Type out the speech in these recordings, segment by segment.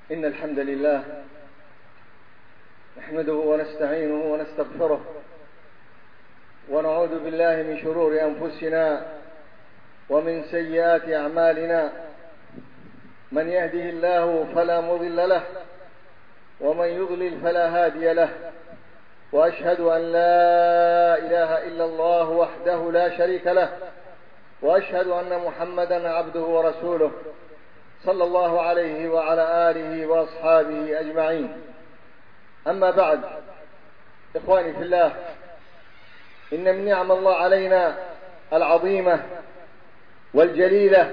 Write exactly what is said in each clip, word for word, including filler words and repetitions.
إن الحمد لله نحمده ونستعينه ونستغفره ونعوذ بالله من شرور أنفسنا ومن سيئات أعمالنا. من يهده الله فلا مضل له ومن يضلل فلا هادي له، وأشهد أن لا إله إلا الله وحده لا شريك له، وأشهد أن محمدا عبده ورسوله صلى الله عليه وعلى آله وأصحابه أجمعين. أما بعد، إخواني في الله، إن من نعم الله علينا العظيمة والجليلة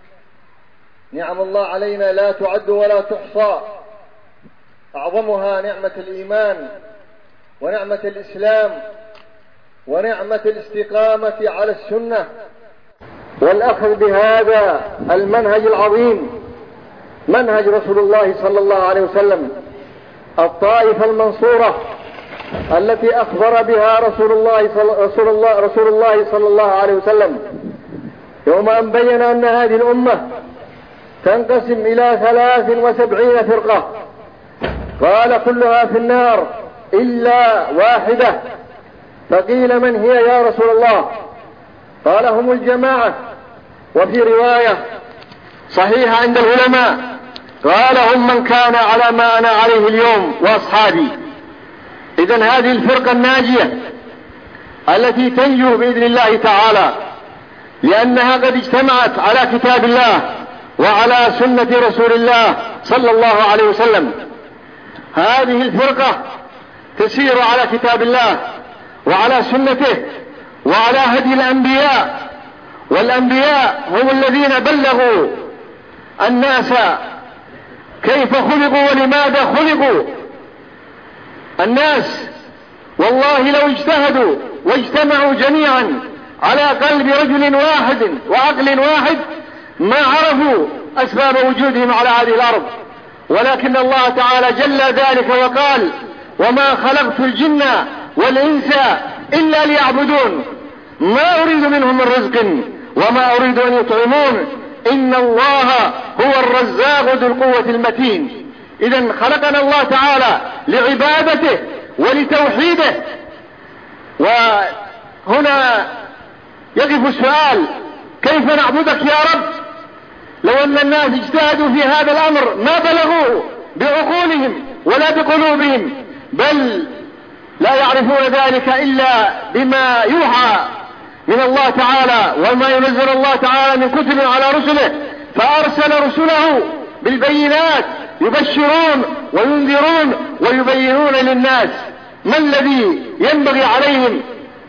نعم الله علينا لا تعد ولا تحصى، أعظمها نعمة الإيمان ونعمة الإسلام ونعمة الاستقامة على السنة والأخذ بهذا المنهج العظيم، منهج رسول الله صلى الله عليه وسلم، الطائفة المنصورة التي أخبر بها رسول الله صلى, رسول الله رسول الله صلى الله عليه وسلم يوم أن بين أن هذه الأمة تنقسم إلى ثلاث وسبعين فرقة، قال كلها في النار إلا واحدة. فقيل من هي يا رسول الله؟ قال هم الجماعة. وفي رواية صحيحة عند العلماء قال هم من كان على ما أنا عليه اليوم وأصحابي. إذن هذه الفرقة الناجية التي تنجو بإذن الله تعالى، لأنها قد اجتمعت على كتاب الله وعلى سنة رسول الله صلى الله عليه وسلم. هذه الفرقة تسير على كتاب الله وعلى سنته وعلى هدي الأنبياء، والأنبياء هم الذين بلغوا الناس كيف خلقوا ولماذا خلقوا. الناس والله لو اجتهدوا واجتمعوا جميعا على قلب رجل واحد وعقل واحد ما عرفوا أسباب وجودهم على هذه الأرض، ولكن الله تعالى جل ذلك وقال وما خلقت الجن والإنس إلا ليعبدون ما أريد منهم من رزق وما أريد أن يطعمون إن الله هو الرزاق ذو القوة المتين. إذن خلقنا الله تعالى لعبادته ولتوحيده. وهنا يقف السؤال كيف نعبدك يا رب؟ لو أن الناس اجتهدوا في هذا الأمر ما بلغوا بعقولهم ولا بقلوبهم، بل لا يعرفون ذلك إلا بما يوحى من الله تعالى وما ينزل الله تعالى من كتب على رسله، فأرسل رسله بالبينات يبشرون وينذرون ويبينون للناس ما الذي ينبغي عليهم،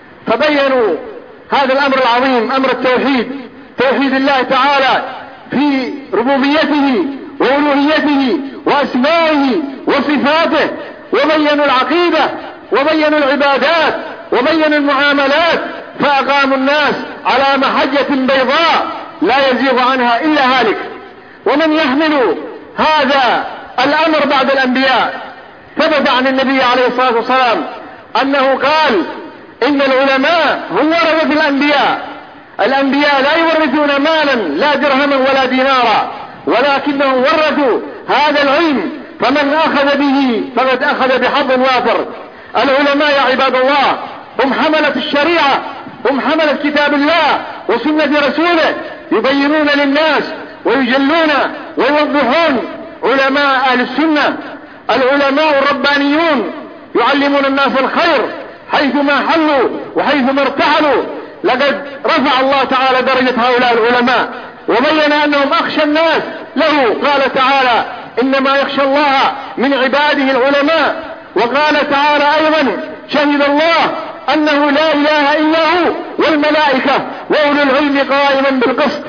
فبينوا هذا الأمر العظيم، أمر التوحيد، توحيد الله تعالى في ربوبيته وألوهيته وأسمائه وصفاته، وبينوا العقيدة وبينوا العبادات وبينوا المعاملات، فأقاموا الناس على محجة بيضاء لا يزيغ عنها إلا هالك. ومن يحمل هذا الأمر بعد الأنبياء؟ ثبت عن النبي عليه الصلاة والسلام أنه قال إن العلماء هم ورثة الأنبياء. الأنبياء لا يورثون مالا لا درهما ولا دينارا، ولكنهم ورثوا هذا العلم، فمن أخذ به فقد أخذ بحظ وافر. العلماء يا عباد الله هم حملة الشريعة، هم حملة كتاب الله وسنة رسوله، يبينون للناس ويجلون ويوضحون. علماء أهل السنة العلماء الربانيون يعلمون الناس الخير حيثما حلوا وحيثما ارتحلوا. لقد رفع الله تعالى درجة هؤلاء العلماء وبين أنهم أخشى الناس له. قال تعالى إنما يخشى الله من عباده العلماء. وقال تعالى أيضا شهد الله أنه لا إله إلا هو والملائكة وأولو العلم قائما بالقسط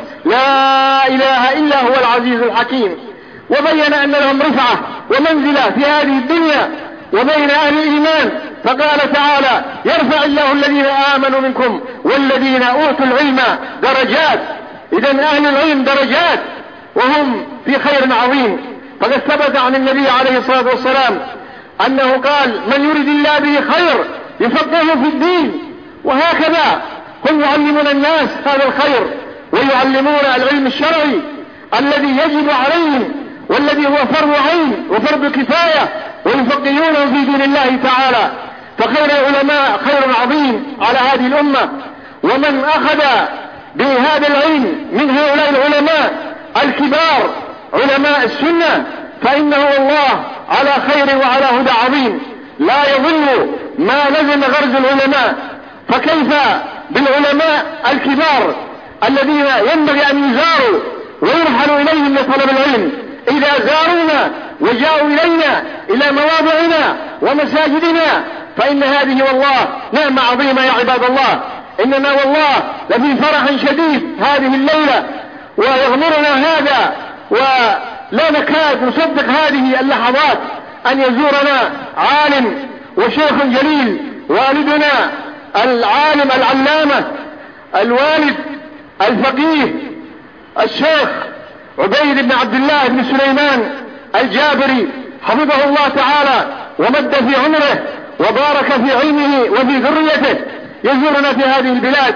لا إله إلا هو العزيز الحكيم. وبين أن لهم رفعة ومنزلة في هذه الدنيا وبين أهل الإيمان، فقال تعالى يرفع الله الذين آمنوا منكم والذين أوتوا العلم درجات. إذن أهل العلم درجات وهم في خير عظيم. فقد ثبت عن النبي عليه الصلاة والسلام أنه قال من يريد الله به خير يفقهه في الدين. وهكذا هم يعلمون الناس هذا الخير ويعلمون العلم الشرعي الذي يجب عليهم والذي هو فرض عين وفرض كفاية ويفقهونه في دين الله تعالى. فخير العلماء خير عظيم على هذه الأمة، ومن أخذ بهذا العلم من هؤلاء العلماء الكبار علماء السنة فإنه والله على خير وعلى هدى عظيم. لا يضل ما لزم غرز العلماء. فكيف بالعلماء الكبار الذين ينبغي أن يزاروا ويرحل إليهم لطلب العلم؟ إذا زارونا وجاءوا إلينا إلى مواضعنا ومساجدنا فإن هذه والله نعمة عظيمة يا عباد الله. إننا والله لفي فرح شديد هذه الليلة، ويغمرنا هذا ولا نكاد نصدق هذه اللحظات أن يزورنا عالم وشيخ جليل، والدنا العالم العلامة الوالد الفقيه الشيخ عبيد بن عبد الله بن سليمان الجابري حفظه الله تعالى ومد في عمره وبارك في علمه وفي ذريته، يزورنا في هذه البلاد،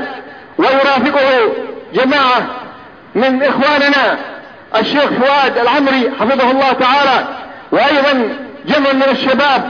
ويرافقه جماعة من إخواننا الشيخ فؤاد العمري حفظه الله تعالى، وأيضا جمع من الشباب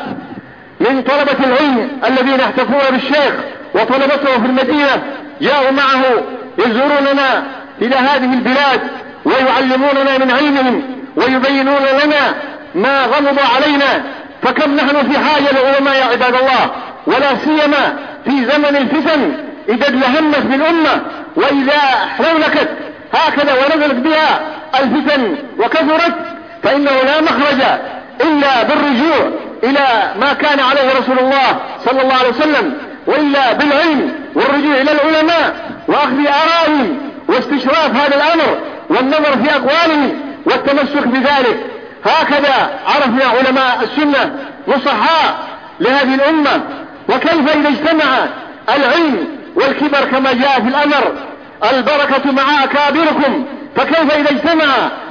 من طلبة العلم الذين احتفون بالشيخ وطلبته في المدينة جاءوا معه يزوروننا إلى هذه البلاد ويعلموننا من علمهم ويبينون لنا ما غمض علينا. فكم نحن في حاجة للعلماء يا عباد الله، ولا سيما في زمن الفتن إذا ادلهمت بالأمة وإذا حولكت هكذا ونزلت بها الفتن وكثرت، فإنه لا مخرج إلا بالرجوع إلى ما كان عليه رسول الله صلى الله عليه وسلم، وإلا بالعلم والرجوع إلى العلماء وأخذ آرائهم واستشراف هذا الأمر والنظر في أقوالهم والتمسك بذلك. هكذا عرفنا علماء السنة نصحاء لهذه الأمة. وكيف إذا اجتمع العلم والكبر كما جاء في الأمر البركة مع أكابركم، فكيف إذا اجتمع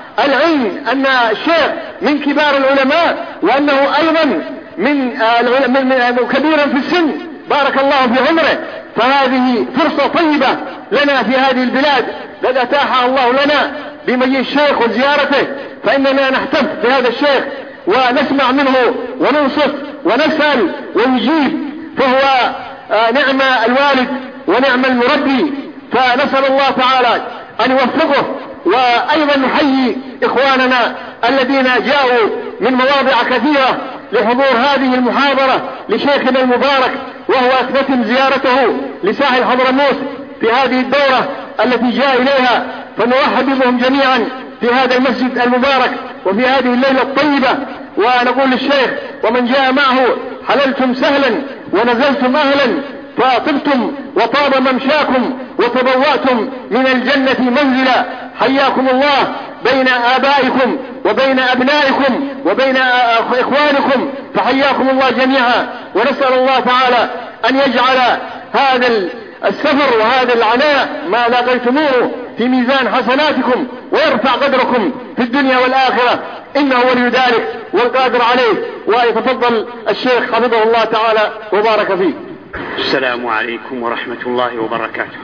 العلم أن الشيخ من كبار العلماء وأنه أيضا من, من, من كبيرا في السن بارك الله في عمره، فهذه فرصة طيبة لنا في هذه البلاد التي أتاحها الله لنا بمجيء الشيخ وزيارته، فإننا نحتف بهذا الشيخ ونسمع منه وننصت ونسأل ونجيب، فهو نعم الوالد ونعم المربي، فنسأل الله تعالى أن يوفقه. وأيضا نحيي إخواننا الذين جاءوا من مواضع كثيرة لحضور هذه المحاضرة لشيخنا المبارك، وهو أثبتم زيارته لساحل حضرموت في هذه الدورة التي جاء إليها، فنرحب بهم جميعا في هذا المسجد المبارك وفي هذه الليلة الطيبة. ونقول للشيخ ومن جاء معه حللتم سهلا ونزلتم أهلا، فطبتم وطاب ممشاكم وتبوأتم من الجنة منزلا، حياكم الله بين آبائكم وبين أبنائكم وبين إخوانكم، فحياكم الله جميعا. ونسأل الله تعالى أن يجعل هذا السفر وهذا العناء ما لاقيتموه في ميزان حسناتكم ويرفع قدركم في الدنيا والآخرة، إنه ولي ذلك والقادر عليه. ويتفضل الشيخ حفظه الله تعالى وبارك فيه. السلام عليكم ورحمة الله وبركاته.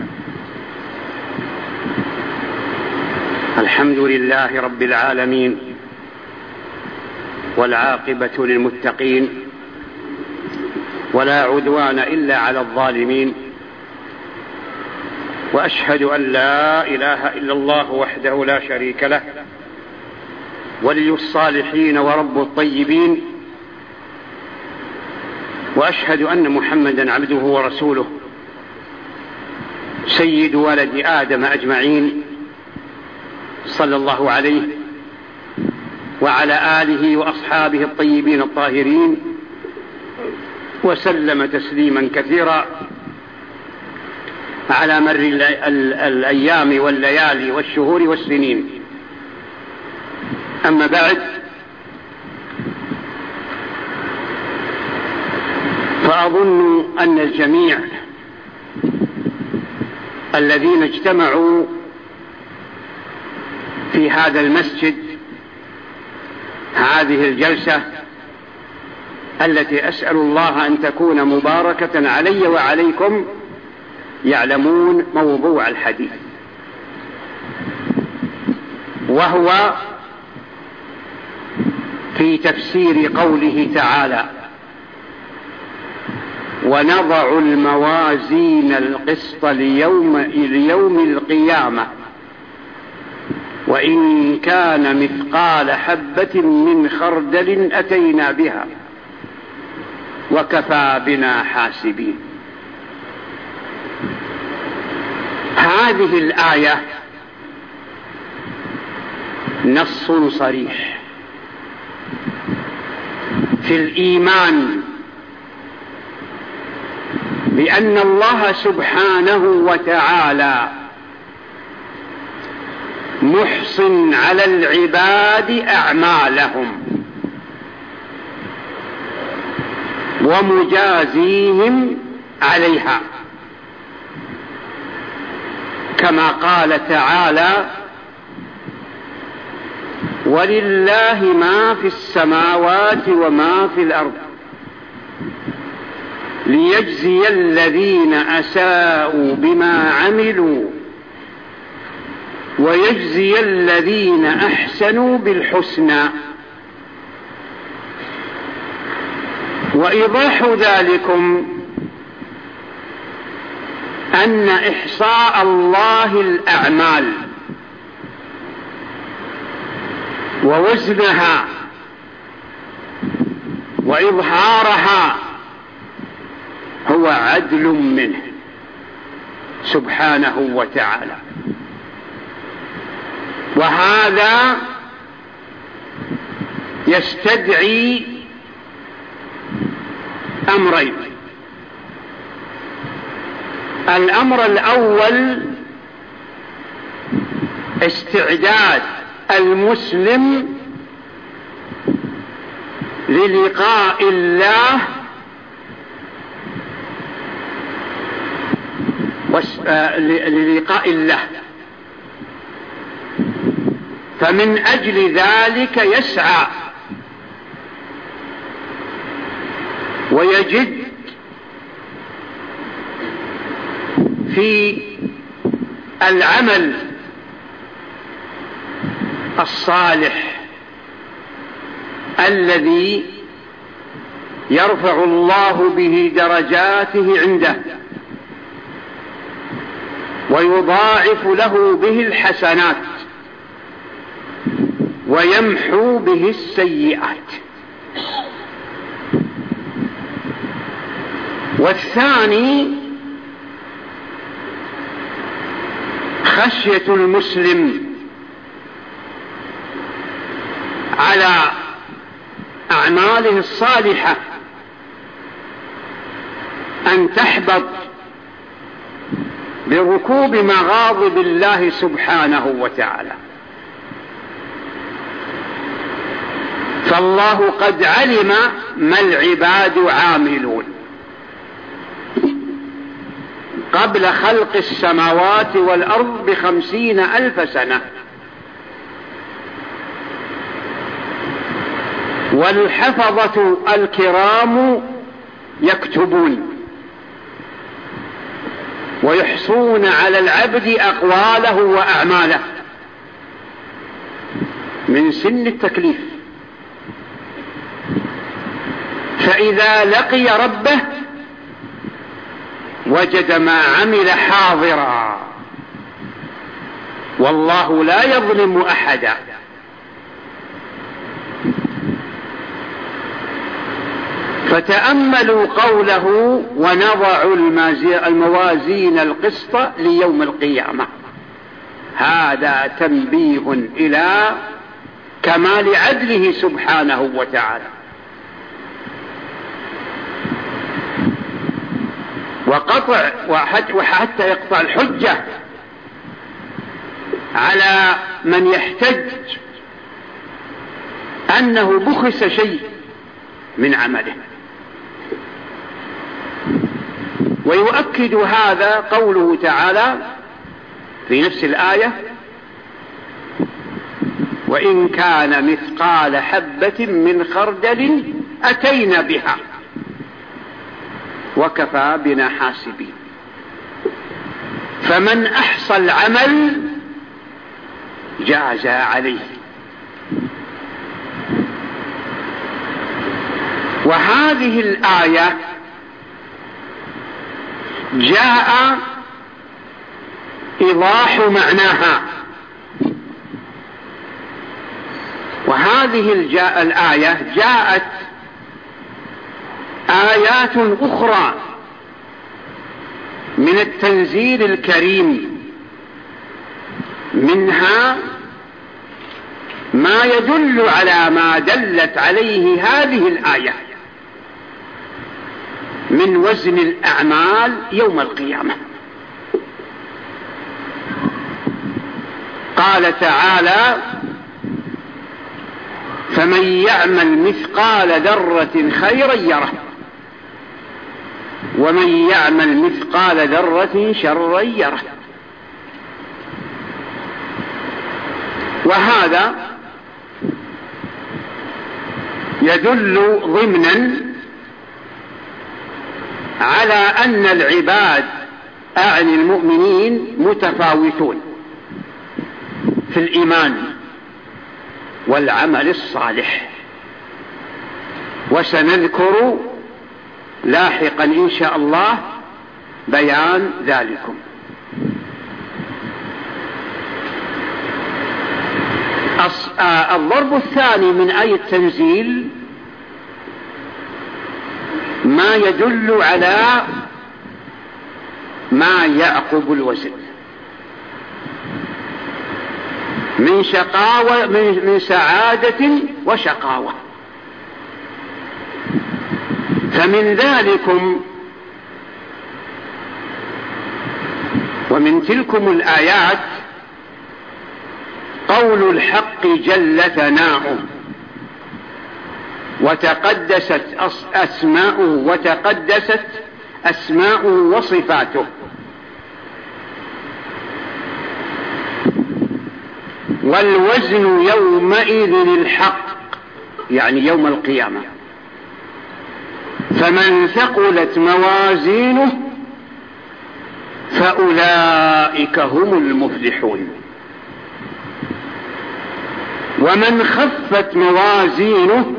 الحمد لله رب العالمين، والعاقبة للمتقين، ولا عدوان إلا على الظالمين، وأشهد أن لا إله إلا الله وحده لا شريك له، ولي الصالحين ورب الطيبين، وأشهد أن محمدا عبده ورسوله سيد ولد آدم أجمعين، صلى الله عليه وعلى آله وأصحابه الطيبين الطاهرين، وسلم تسليما كثيرا على مر الأيام والليالي والشهور والسنين. أما بعد، فأظن أن الجميع الذين اجتمعوا في هذا المسجد هذه الجلسة التي أسأل الله أن تكون مباركة علي وعليكم يعلمون موضوع الحديث، وهو في تفسير قوله تعالى: ونضع الموازين القسط ليوم, ليوم القيامة وإن كان مثقال حبة من خردل أتينا بها وكفى بنا حاسبين. هذه الآية نص صريح في الإيمان بأن الله سبحانه وتعالى محصٍ على العباد أعمالهم ومجازيهم عليها، كما قال تعالى: ولله ما في السماوات وما في الأرض ليجزي الذين أساءوا بما عملوا ويجزي الذين أحسنوا بالحسنى. وإيضاح ذلكم أن إحصاء الله الأعمال ووزنها وإظهارها هو عدل منه سبحانه وتعالى، وهذا يستدعي أمرين. الأمر الأول استعداد المسلم للقاء الله للقاء الله، فمن أجل ذلك يسعى ويجد في العمل الصالح الذي يرفع الله به درجاته عنده ويضاعف له به الحسنات ويمحو به السيئات. والثاني خشية المسلم على أعماله الصالحة أن تحبط بركوب مغاضب الله سبحانه وتعالى، فالله قد علم ما العباد عاملون قبل خلق السماوات والأرض بخمسين ألف سنة، والحفظة الكرام يكتبون ويحصون على العبد أقواله وأعماله من سن التكليف، فإذا لقي ربه وجد ما عمل حاضرا، والله لا يظلم أحدا. فتأملوا قوله: ونضع الموازين القسط ليوم القيامة. هذا تنبيه إلى كمال عدله سبحانه وتعالى، وقطع وحتى يقطع الحجة على من يحتج أنه بخس شيء من عمله. ويؤكد هذا قوله تعالى في نفس الآية: وإن كان مثقال حبة من خردل أتينا بها وكفى بنا حاسبين. فمن أحصى العمل جاز عليه، وهذه الآية جاء إيضاح معناها. وهذه الآية جاءت آيات أخرى من التنزيل الكريم، منها ما يدل على ما دلت عليه هذه الآية من وزن الأعمال يوم القيامة. قال تعالى: فمن يعمل مثقال ذرة خيرا يره ومن يعمل مثقال ذرة شرا يره. وهذا يدل ضمنا على أن العباد أعني المؤمنين متفاوتون في الإيمان والعمل الصالح، وسنذكر لاحقا إن شاء الله بيان ذلكم. الضرب الثاني من آية التنزيل ما يدل على ما يعقب الوزن من شقاوة من سعادة وشقاوة. فمن ذلكم ومن تلكم الآيات قول الحق جل ثناؤه وتقدست أسماؤه وتقدست أسماؤه وصفاته، والوزن يومئذ الحق يعني يوم القيامة. فمن ثقلت موازينه فأولئك هم المفلحون، ومن خفت موازينه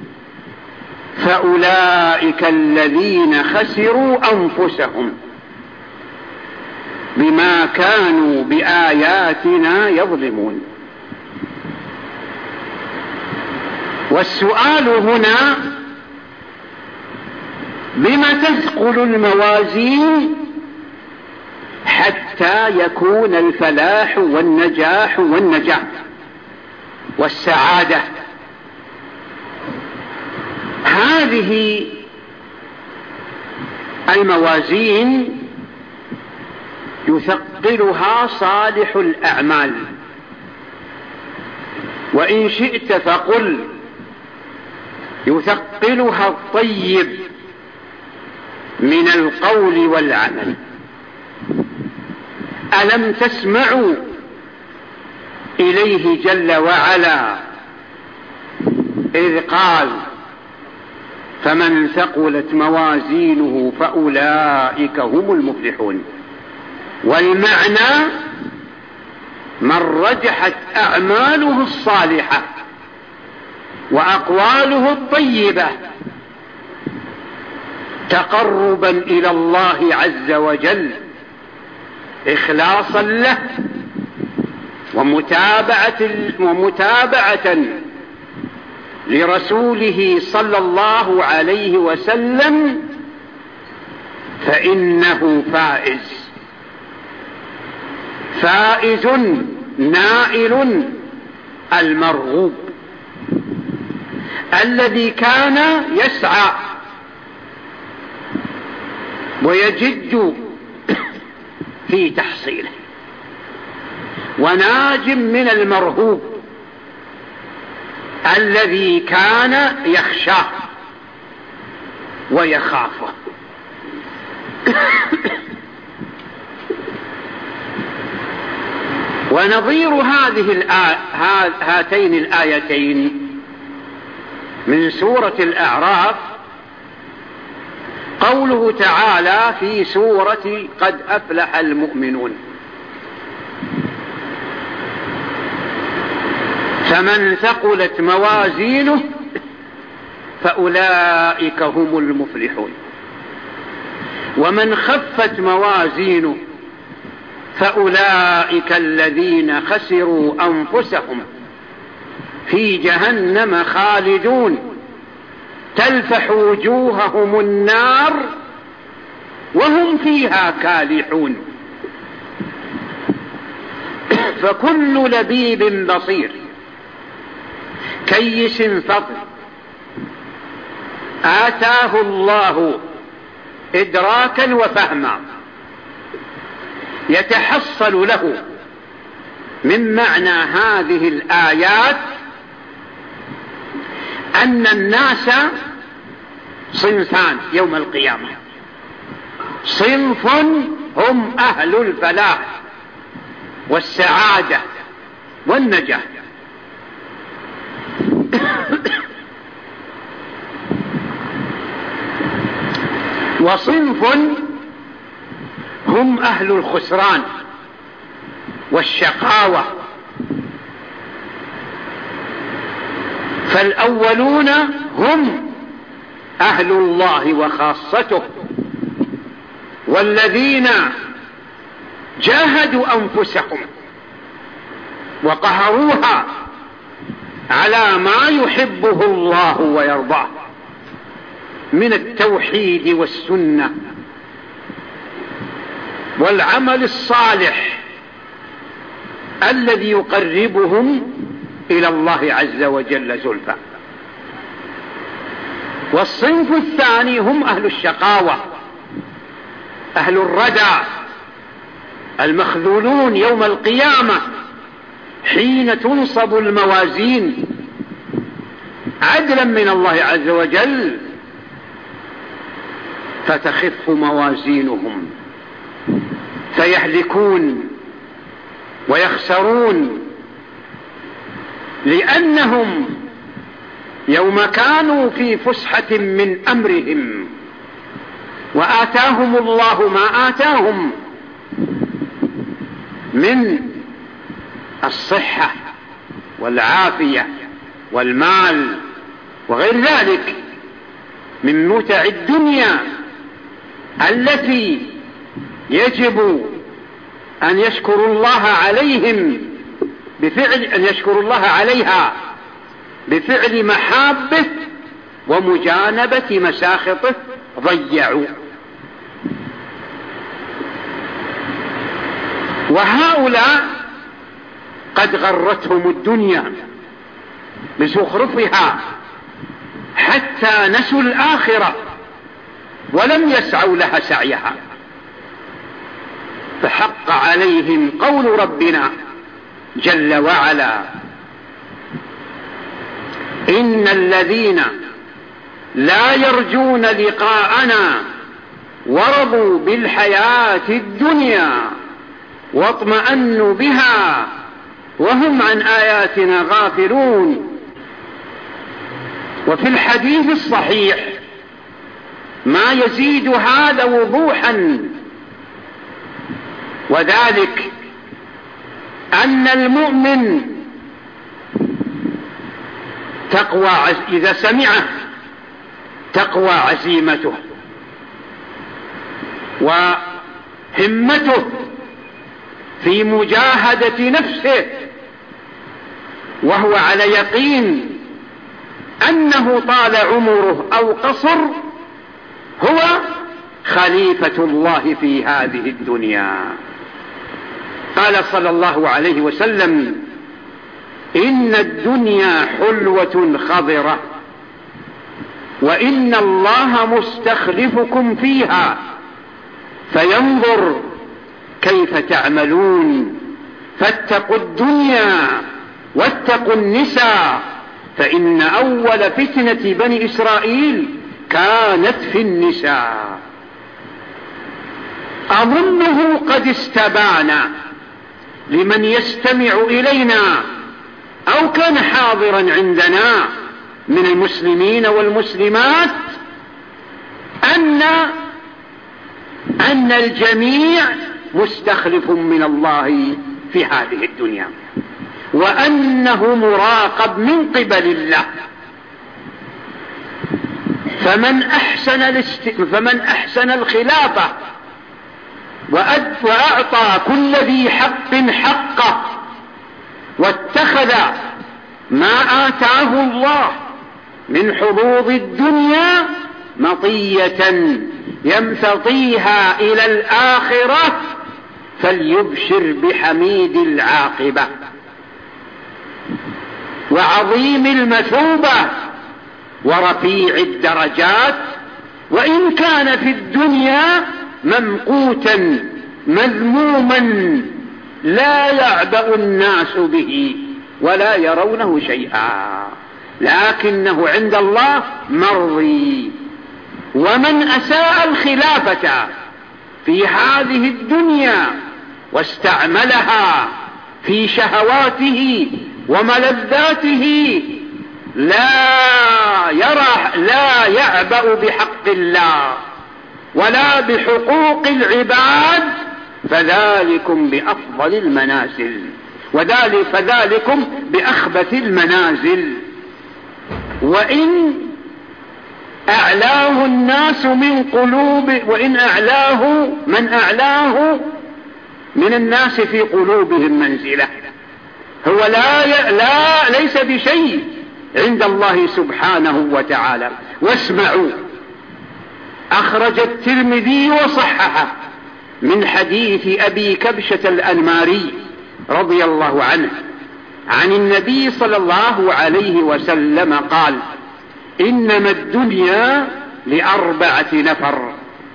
فأولئك الذين خسروا أنفسهم بما كانوا بآياتنا يظلمون. والسؤال هنا: بما تثقل الموازين حتى يكون الفلاح والنجاح والنجاة والسعادة؟ هذه الموازين يثقلها صالح الأعمال، وإن شئت فقل يثقلها الطيب من القول والعمل. ألم تسمعوا إليه جل وعلا إذ قال: فمن ثقلت موازينه فأولئك هم المفلحون. والمعنى: من رجحت أعماله الصالحة وأقواله الطيبة تقربا إلى الله عز وجل إخلاصا له ومتابعة, ومتابعة لرسوله صلى الله عليه وسلم، فإنه فائز فائز نائل المرغوب الذي كان يسعى ويجد في تحصيله، وناج من المرهوب الذي كان يخشاه ويخافه. ونظير هذه الآ... هاتين الآيتين من سورة الأعراف قوله تعالى في سورة قد أفلح المؤمنون: فمن ثقلت موازينه فأولئك هم المفلحون. ومن خفت موازينه فأولئك الذين خسروا أنفسهم في جهنم خالدون تلفح وجوههم النار وهم فيها كالحون. فكل لبيب بصير كيس فطن آتاه الله إدراكا وفهما يتحصل له من معنى هذه الآيات أن الناس صنفان يوم القيامة. صنف هم أهل الفلاح والسعادة والنجاة، وصنف هم أهل الخسران والشقاوة. فالأولون هم أهل الله وخاصته، والذين جاهدوا أنفسهم وقهروها على ما يحبه الله ويرضاه من التوحيد والسنة والعمل الصالح الذي يقربهم إلى الله عز وجل زلفى. والصنف الثاني هم أهل الشقاوة، أهل الردى، المخذولون يوم القيامة حين تنصب الموازين عدلا من الله عز وجل فتخف موازينهم فيهلكون ويخسرون، لأنهم يوم كانوا في فسحة من أمرهم وآتاهم الله ما آتاهم من الصحة والعافية والمال وغير ذلك من متع الدنيا التي يجب أن يشكروا الله عليهم بفعل أن يشكروا الله عليها بفعل محابه ومجانبة مساخطه ضيعوا. وهؤلاء قد غرتهم الدنيا بزخرفها حتى نسوا الآخرة ولم يسعوا لها سعيها، فحق عليهم قول ربنا جل وعلا: إن الذين لا يرجون لقاءنا ورضوا بالحياة الدنيا واطمأنوا بها وهم عن آياتنا غافلون. وفي الحديث الصحيح ما يزيد هذا وضوحا، وذلك أن المؤمن تقوى عز... إذا سمعه تقوى عزيمته وهمته في مجاهدة نفسه، وهو على يقين أنه طال عمره أو قصر هو خليفة الله في هذه الدنيا. قال صلى الله عليه وسلم: إن الدنيا حلوة خضرة وإن الله مستخلفكم فيها فينظر كيف تعملون، فاتقوا الدنيا واتقوا النساء فإن أول فتنة بني إسرائيل كانت في النساء. أظنه قد استبان لمن يستمع إلينا أو كان حاضرا عندنا من المسلمين والمسلمات أن أن الجميع مستخلف من الله في هذه الدنيا، وأنه مراقب من قبل الله. فمن أحسن, الاست... فمن أحسن الخلافة وأد... وأعطى كل ذي حق حقه واتخذ ما آتاه الله من حظوظ الدنيا مطية يمتطيها إلى الآخرة فليبشر بحميد العاقبة وعظيم المثوبة ورفيع الدرجات، وإن كان في الدنيا ممقوتا مذموما لا يعبأ الناس به ولا يرونه شيئا، لكنه عند الله مرضي. ومن أساء الخلافة في هذه الدنيا واستعملها في شهواته وملذاته لا يرى لا يعبأ بحق الله ولا بحقوق العباد فذلكم بأفضل المنازل وذلك فذلكم بأخبث المنازل. وإن أعلاه الناس من قلوب وإن أعلاه من أعلاه من الناس في قلوبهم منزلة، هو لا ي... لا ليس بشيء عند الله سبحانه وتعالى. واسمعوا، أخرج الترمذي وصححه من حديث أبي كبشة الأنماري رضي الله عنه عن النبي صلى الله عليه وسلم قال: إنما الدنيا لأربعة نفر: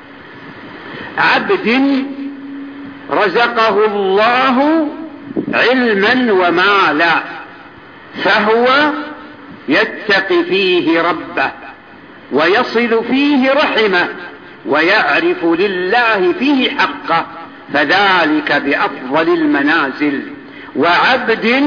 عبد رزقه الله علما ومالا فهو يتقي فيه ربه ويصل فيه رحمه ويعرف لله فيه حقه فذلك بأفضل المنازل. وعبد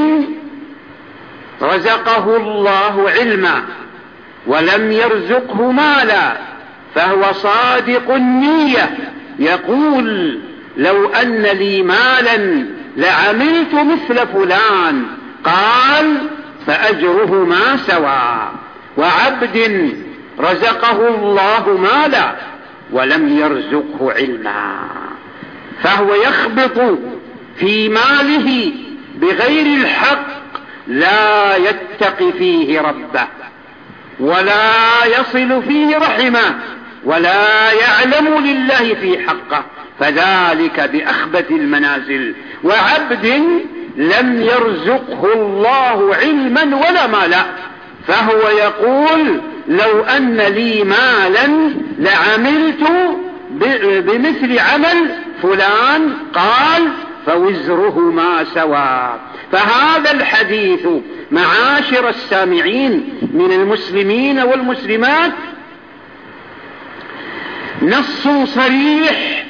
رزقه الله علما ولم يرزقه مالا فهو صادق النية يقول: لو أن لي مالا لعملت مثل فلان، قال: فأجرهما سواء. وعبد رزقه الله مالا ولم يرزقه علما فهو يخبط في ماله بغير الحق لا يتقي فيه ربه ولا يصل فيه رحمه ولا يعلم لله في حقه فذلك بأخبث المنازل. وعبد لم يرزقه الله علما ولا مالا فهو يقول: لو أن لي مالا لعملت بمثل عمل فلان، قال: فوزرهما سواء. فهذا الحديث معاشر السامعين من المسلمين والمسلمات نص صريح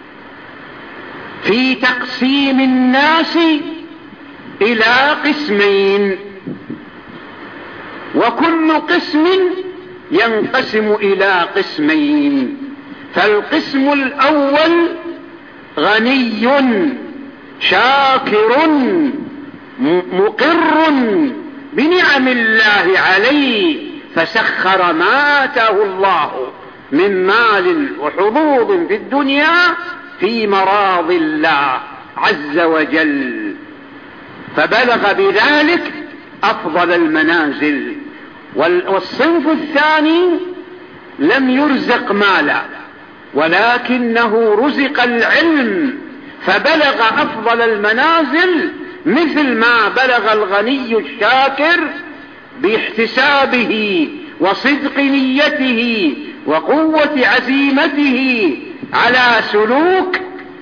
في تقسيم الناس إلى قسمين، وكل قسم ينقسم إلى قسمين. فالقسم الأول غني شاكر مقر بنعم الله عليه فسخر ما آتاه الله من مال وحظوظ في الدنيا في مراض الله عز وجل، فبلغ بذلك أفضل المنازل. والصنف الثاني لم يرزق مالا ولكنه رزق العلم فبلغ أفضل المنازل، مثل ما بلغ الغني الشاكر باحتسابه وصدق نيته وقوة عزيمته على سلوك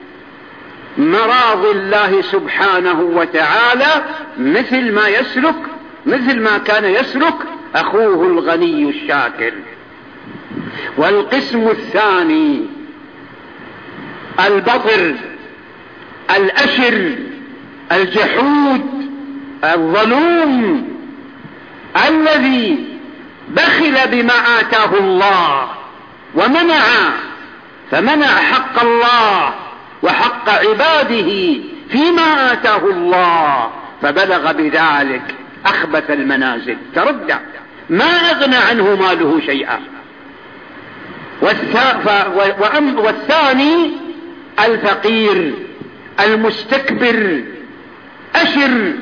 مراض الله سبحانه وتعالى، مثل ما يسلك مثل ما كان يسلك أخوه الغني الشاكر. والقسم الثاني البطر الأشر الجحود الظلوم الذي بخل بما آتاه الله ومنع فمنع حق الله وحق عباده فيما آتاه الله فبلغ بذلك أخبث المنازل، تردع ما أغنى عنه ماله شيئا والثاني الفقير المستكبر أشر،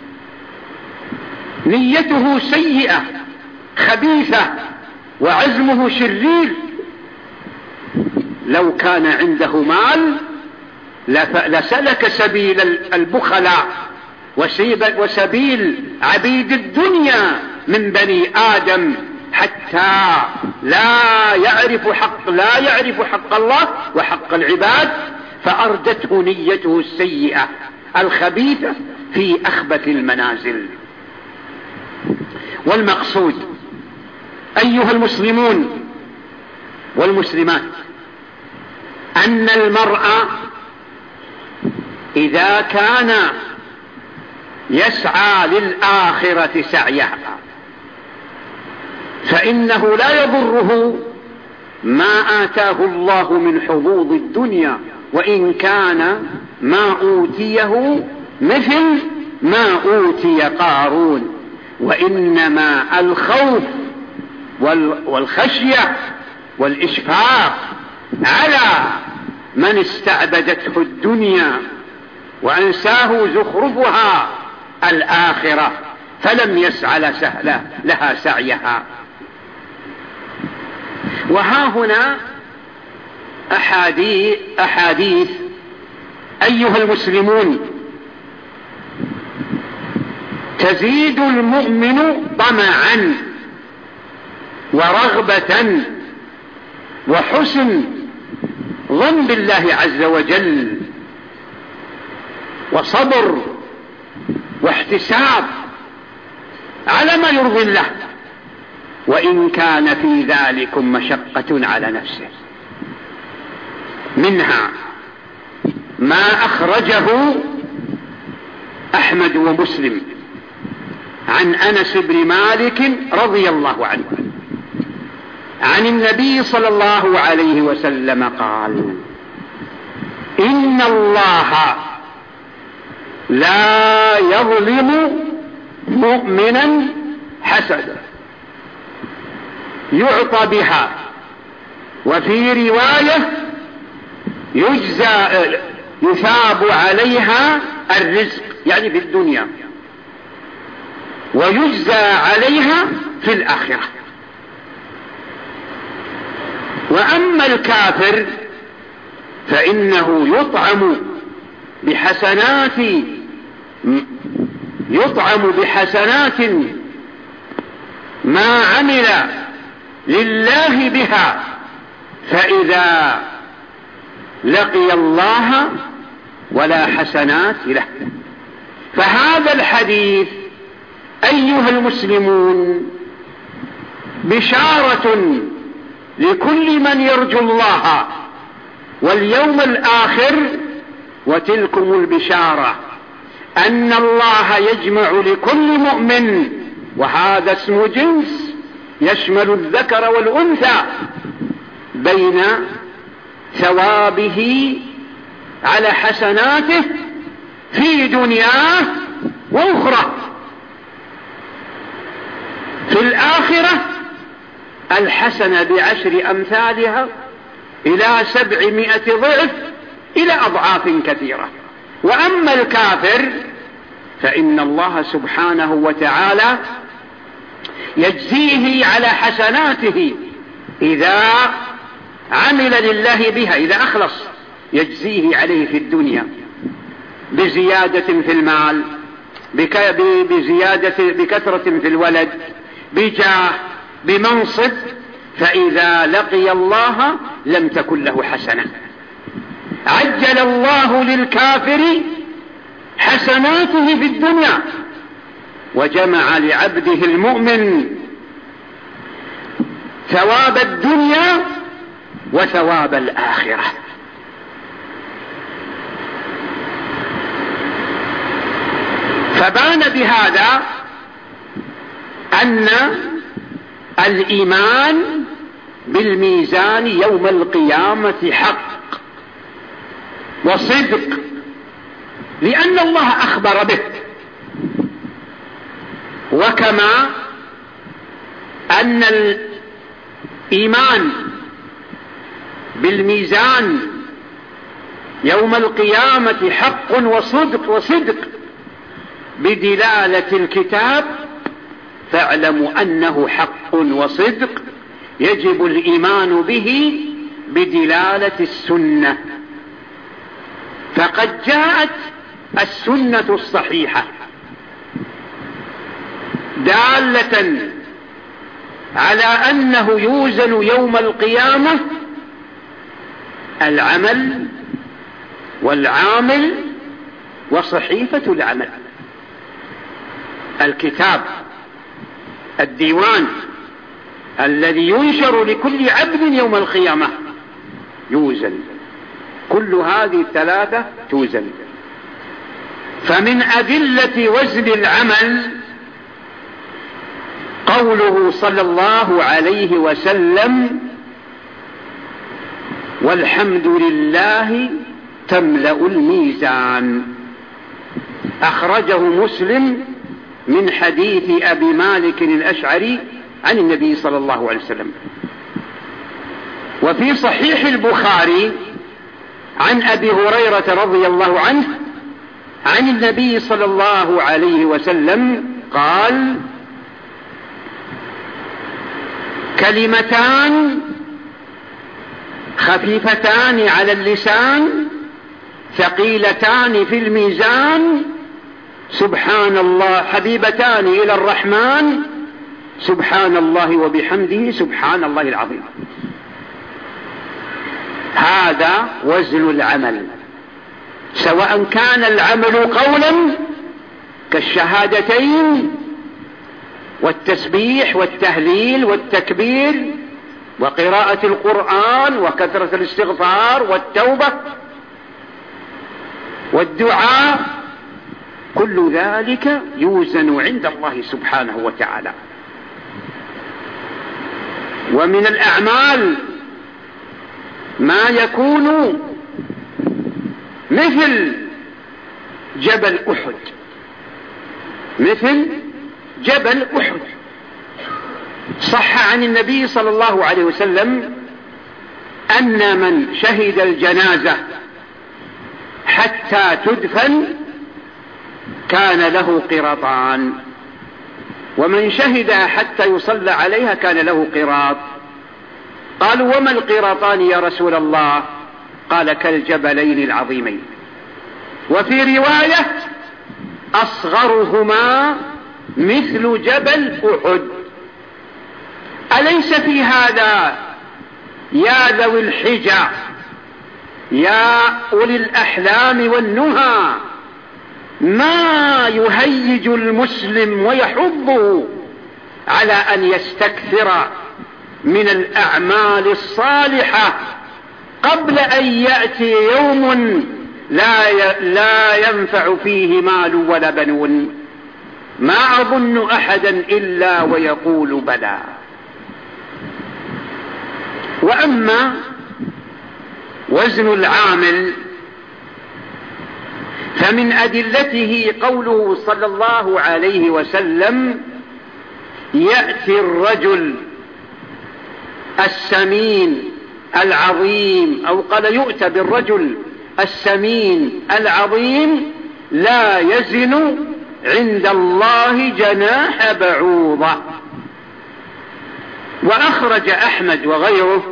نيته سيئة خبيثة وعزمه شرير. لو كان عنده مال لسلك سبيل البخلاء وسبيل عبيد الدنيا من بني آدم، حتى لا يعرف حق لا يعرف حق الله وحق العباد، فأردته نيته السيئة الخبيثة في أخبث المنازل. والمقصود أيها المسلمون والمسلمات أن المرء إذا كان يسعى للآخرة سعيها فإنه لا يضره ما آتاه الله من حظوظ الدنيا، وإن كان ما أوتيه مثل ما أوتي قارون. وإنما الخوف والخشية والإشفاق على من استعبدته الدنيا وأنساه زخرفها الآخرة فلم يسعى لها سعيها. وها هنا أحاديث, أحاديث أيها المسلمون تزيد المؤمن طمعا ورغبة وحسن ظن بالله عز وجل وصبر واحتساب على ما يرضي الله، وإن كان في ذلك مشقة على نفسه. منها ما أخرجه أحمد ومسلم عن أنس بن مالك رضي الله عنه عن النبي صلى الله عليه وسلم قال: إن الله لا يظلم مؤمنا حسدا يعطى بها، وفي رواية يجزى يثاب عليها الرزق يعني في الدنيا، ويجزى عليها في الآخرة. وأما الكافر فإنه يطعم بحسنات يطعم بحسنات ما عمل لله بها، فإذا لقي الله ولا حسنات له. فهذا الحديث أيها المسلمون بشارة لكل من يرجو الله واليوم الآخر، وتلكم البشارة أن الله يجمع لكل مؤمن، وهذا اسم جنس يشمل الذكر والأنثى، بين ثوابه على حسناته في دنياه وأخرى. في الآخرة الحسنة بعشر أمثالها إلى سبعمائة ضعف إلى أضعاف كثيرة. وأما الكافر فإن الله سبحانه وتعالى يجزيه على حسناته إذا عمل لله بها، إذا أخلص يجزيه عليه في الدنيا بزيادة في المال، بزيادة بكثرة في الولد، بجاه، بمنصب. فإذا لقي الله لم تكن له حسنة. عجل الله للكافر حسناته في الدنيا، وجمع لعبده المؤمن ثواب الدنيا وثواب الآخرة. فبان بهذا أن الإيمان بالميزان يوم القيامة حق وصدق، لأن الله أخبر به. وكما أن الإيمان بالميزان يوم القيامة حق وصدق وصدق بدلالة الكتاب، فاعلموا أنه حق وصدق يجب الإيمان به بدلالة السنة. فقد جاءت السنة الصحيحة دالة على أنه يوزن يوم القيامة العمل والعامل وصحيفة العمل. الكتاب الديوان الذي ينشر لكل عبد يوم القيامة يوزن، كل هذه الثلاثة توزن. فمن أدلة وزن العمل قوله صلى الله عليه وسلم: والحمد لله تملأ الميزان. أخرجه مسلم من حديث أبي مالك الأشعري عن النبي صلى الله عليه وسلم. وفي صحيح البخاري عن أبي هريرة رضي الله عنه عن النبي صلى الله عليه وسلم قال: كلمتان خفيفتان على اللسان ثقيلتان في الميزان سبحان الله حبيبتان إلى الرحمن سبحان الله وبحمده سبحان الله العظيم. هذا وزن العمل، سواء كان العمل قولا كالشهادتين والتسبيح والتهليل والتكبير وقراءة القرآن وكثرة الاستغفار والتوبة والدعاء، كل ذلك يوزن عند الله سبحانه وتعالى. ومن الأعمال ما يكون مثل جبل أحد، مثل جبل أحد. صح عن النبي صلى الله عليه وسلم أن من شهد الجنازة حتى تدفن كان له قراطان، ومن شهدها حتى يصلى عليها كان له قراط. قالوا: وما القراطان يا رسول الله؟ قال: كالجبلين العظيمين. وفي رواية: أصغرهما مثل جبل أحد. أليس في هذا يا ذوي الحجى يا أولي الأحلام والنهى ما يهيج المسلم ويحضه على أن يستكثر من الأعمال الصالحة قبل أن يأتي يوم لا لا ينفع فيه مال ولا بنون؟ ما أظن أحدا إلا ويقول بلى. وأما وزن العامل فمن أدلته قوله صلى الله عليه وسلم: يأتي الرجل السمين العظيم، أو قال: يؤتى بالرجل السمين العظيم لا يزن عند الله جناح بعوضة. وأخرج أحمد وغيره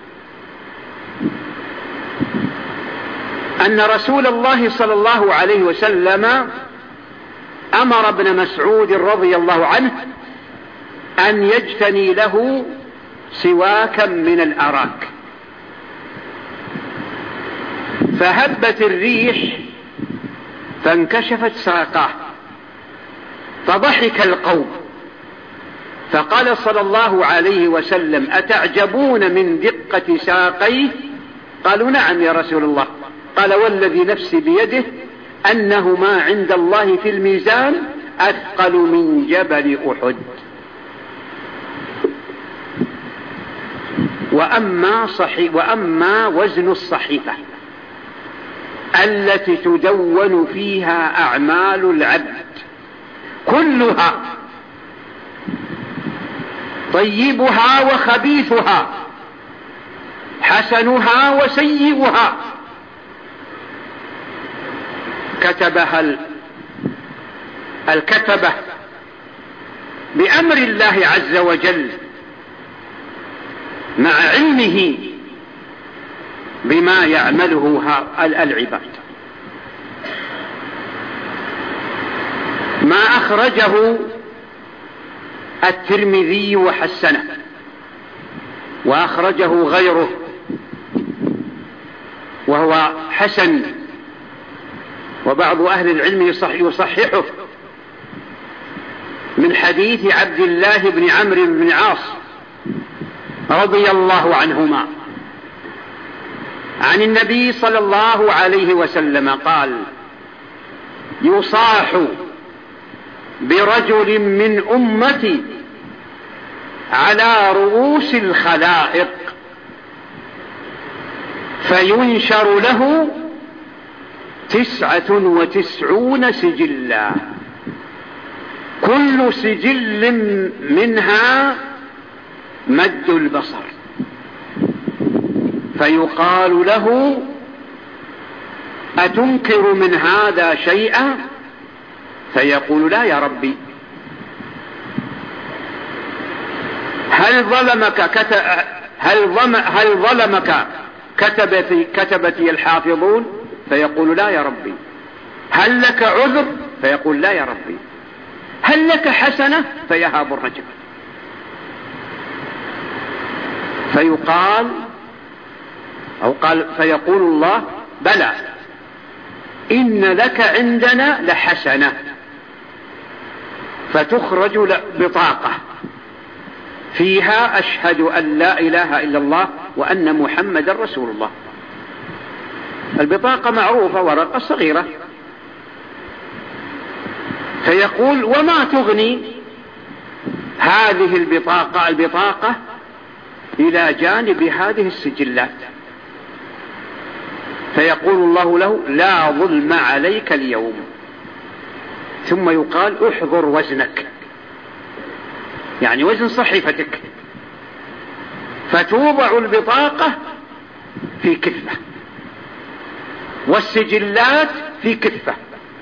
أن رسول الله صلى الله عليه وسلم أمر ابن مسعود رضي الله عنه أن يجتني له سواكا من الأراك، فهبت الريح فانكشفت ساقاه فضحك القوم، فقال صلى الله عليه وسلم: أتعجبون من دقة ساقيه؟ قالوا: نعم يا رسول الله. قال: والذي نفسي بيده أنه ما عند الله في الميزان أثقل من جبل أحد. وأما, صحي وأما وزن الصحيفة التي تدون فيها أعمال العبد كلها، طيبها وخبيثها، حسنها وسيئها كتبها الكتبة بأمر الله عز وجل مع علمه بما يعمله العباد. ما أخرجه الترمذي وحسنه وأخرجه غيره وهو حسن، وبعض أهل العلم يصححه، من حديث عبد الله بن عمرو بن عاص رضي الله عنهما عن النبي صلى الله عليه وسلم قال: يصاح برجل من أمتي على رؤوس الخلائق فينشر له تسعة وتسعون سجلا، كل سجل منها مد البصر، فيقال له: أتنكر من هذا شيئا؟ فيقول: لا يا ربي. هل ظلمك كت... هل, ظلم... هل ظلمك كتبتي... كتبتي الحافظون؟ فيقول: لا يا ربي. هل لك عذر؟ فيقول: لا يا ربي. هل لك حسنة؟ فيهاب الرجل، فيقال أو قال فيقول الله: بلى، إن لك عندنا لحسنة، فتخرج بطاقة فيها: أشهد أن لا إله إلا الله وأن محمد رسول الله. البطاقة معروفة، ورقة صغيرة. فيقول: وما تغني هذه البطاقة البطاقة إلى جانب هذه السجلات؟ فيقول الله له: لا ظلم عليك اليوم. ثم يقال: احضر وزنك، يعني وزن صحيفتك، فتوضع البطاقة في كفة والسجلات في كفة،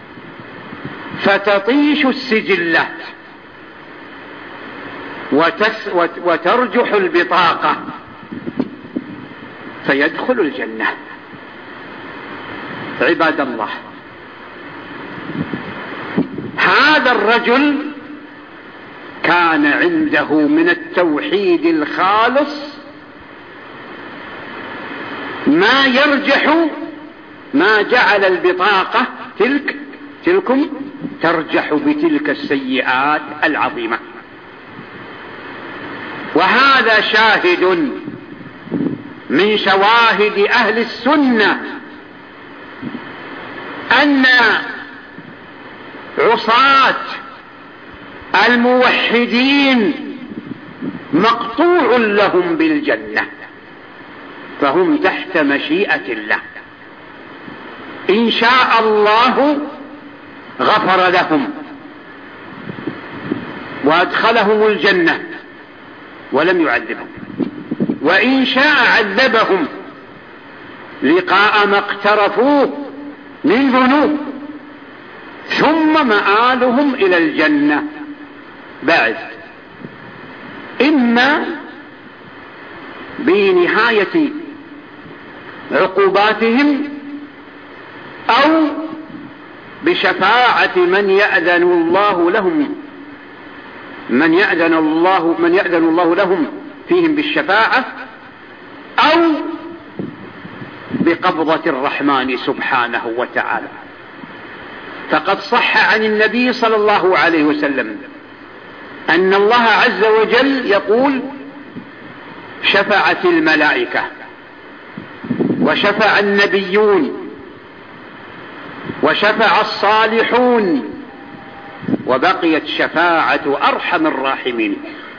فتطيش السجلات وتس وترجح البطاقة فيدخل الجنة. عباد الله، هذا الرجل كان عنده من التوحيد الخالص ما يرجح، ما جعل البطاقة تلك تلكم ترجح بتلك السيئات العظيمة. وهذا شاهد من شواهد أهل السنة أن عصاة الموحدين مقطوع لهم بالجنة، فهم تحت مشيئة الله. إن شاء الله غفر لهم وأدخلهم الجنة ولم يعذبهم، وإن شاء عذبهم لقاء ما اقترفوه من ذنوب، ثم مآلهم إلى الجنة بعد، إما بنهاية عقوباتهم أو بشفاعة من يأذن الله لهم من يأذن الله من يأذن الله لهم فيهم بالشفاعة، أو بقبضة الرحمن سبحانه وتعالى. فقد صح عن النبي صلى الله عليه وسلم أن الله عز وجل يقول: شفعت الملائكة وشفع النبيون وشفع الصالحون وبقيت شفاعة أرحم الراحمين،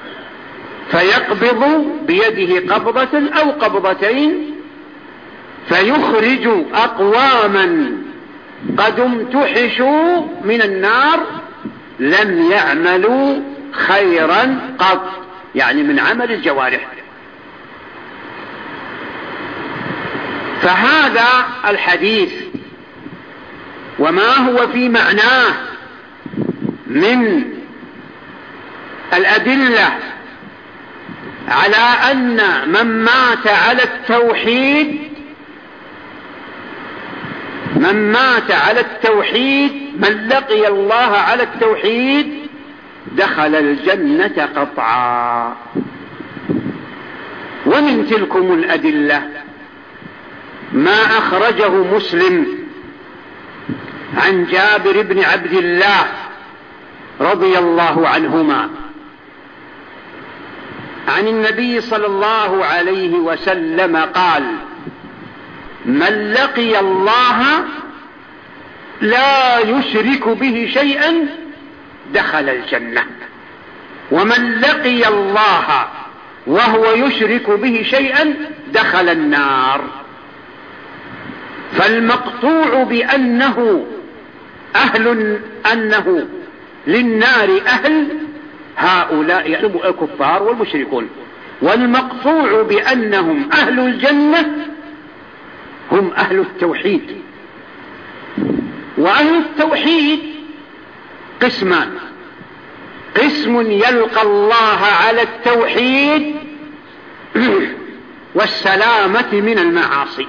فيقبض بيده قبضة أو قبضتين فيخرج أقواما قد امتحشوا من النار لم يعملوا خيرا قط، يعني من عمل الجوارح، فهذا الحديث وما هو في معناه من الأدلة على أن من مات على التوحيد من مات على التوحيد من لقي الله على التوحيد دخل الجنة قطعا. ومن تلكم الأدلة ما أخرجه مسلم عن جابر بن عبد الله رضي الله عنهما عن النبي صلى الله عليه وسلم قال: من لقي الله لا يشرك به شيئا دخل الجنة، ومن لقي الله وهو يشرك به شيئا دخل النار. فالمقطوع بأنه أهل أنه للنار أهل هؤلاء الكفار والمشركون، والمقطوع بأنهم أهل الجنة هم أهل التوحيد. وأهل التوحيد قسمان: قسم يلقى الله على التوحيد والسلامة من المعاصي،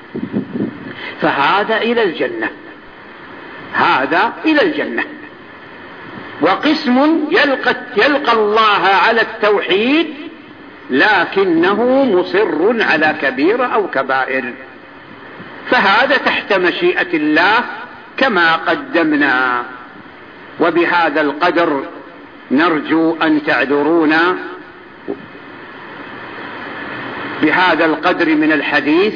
فهذا إلى الجنة، هذا إلى الجنة. وقسم يلقى, يلقى الله على التوحيد لكنه مصر على كبيرة أو كبائر، فهذا تحت مشيئة الله كما قدمنا. وبهذا القدر نرجو أن تعذرونا، بهذا القدر من الحديث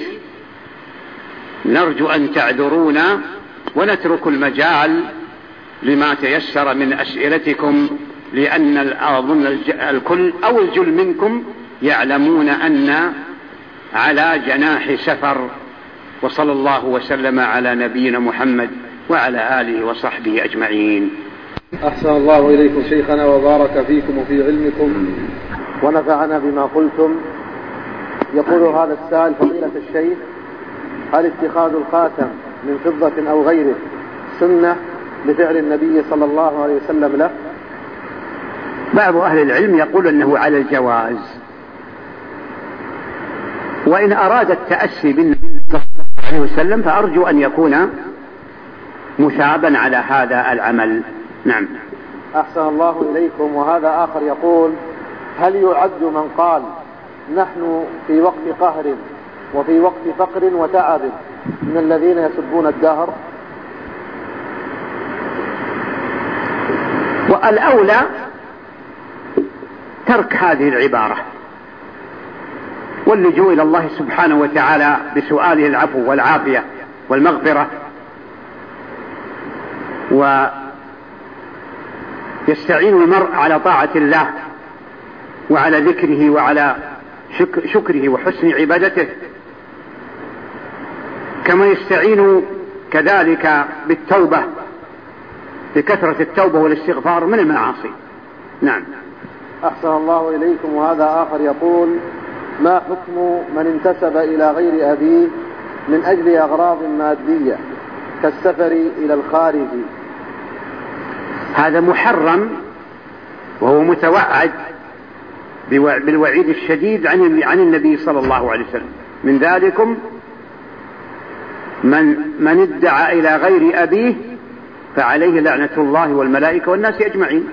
نرجو أن تعذرونا، ونترك المجال لما تيسر من أسئلتكم، لأن أظن الكل أو الجل منكم يعلمون أن على جناح سفر. وصلى الله وسلم على نبينا محمد وعلى آله وصحبه أجمعين. أحسن الله إليكم شيخنا وبارك فيكم وفي علمكم ونفعنا بما قلتم. يقول هذا السائل: فضيلة الشيخ، هل اتخاذ الخاتم من فضة أو غيره سنة لفعل النبي صلى الله عليه وسلم له؟ بعض أهل العلم يقول أنه على الجواز، وإن أراد التأسي بالنبي صلى الله عليه وسلم فأرجو أن يكون مثابا على هذا العمل. نعم. أحسن الله إليكم. وهذا آخر يقول: هل يعد من قال نحن في وقت قهر وفي وقت فقر وتعب من الذين يسبون الدهر؟ والأولى ترك هذه العبارة واللجوء إلى الله سبحانه وتعالى بسؤاله العفو والعافية والمغفرة، ويستعين المرء على طاعة الله وعلى ذكره وعلى شكره وحسن عبادته، كما يستعين كذلك بالتوبة بكثرة التوبة والاستغفار من المعاصي. نعم. أحسن الله إليكم. وهذا آخر يقول: ما حكم من انتسب إلى غير أبيه من أجل أغراض مادية كالسفر إلى الخارج؟ هذا محرم، وهو متوعد بالوعيد الشديد عن عن النبي صلى الله عليه وسلم. من ذلكم من من ادعى إلى غير أبيه فعليه لعنة الله والملائكة والناس أجمعين.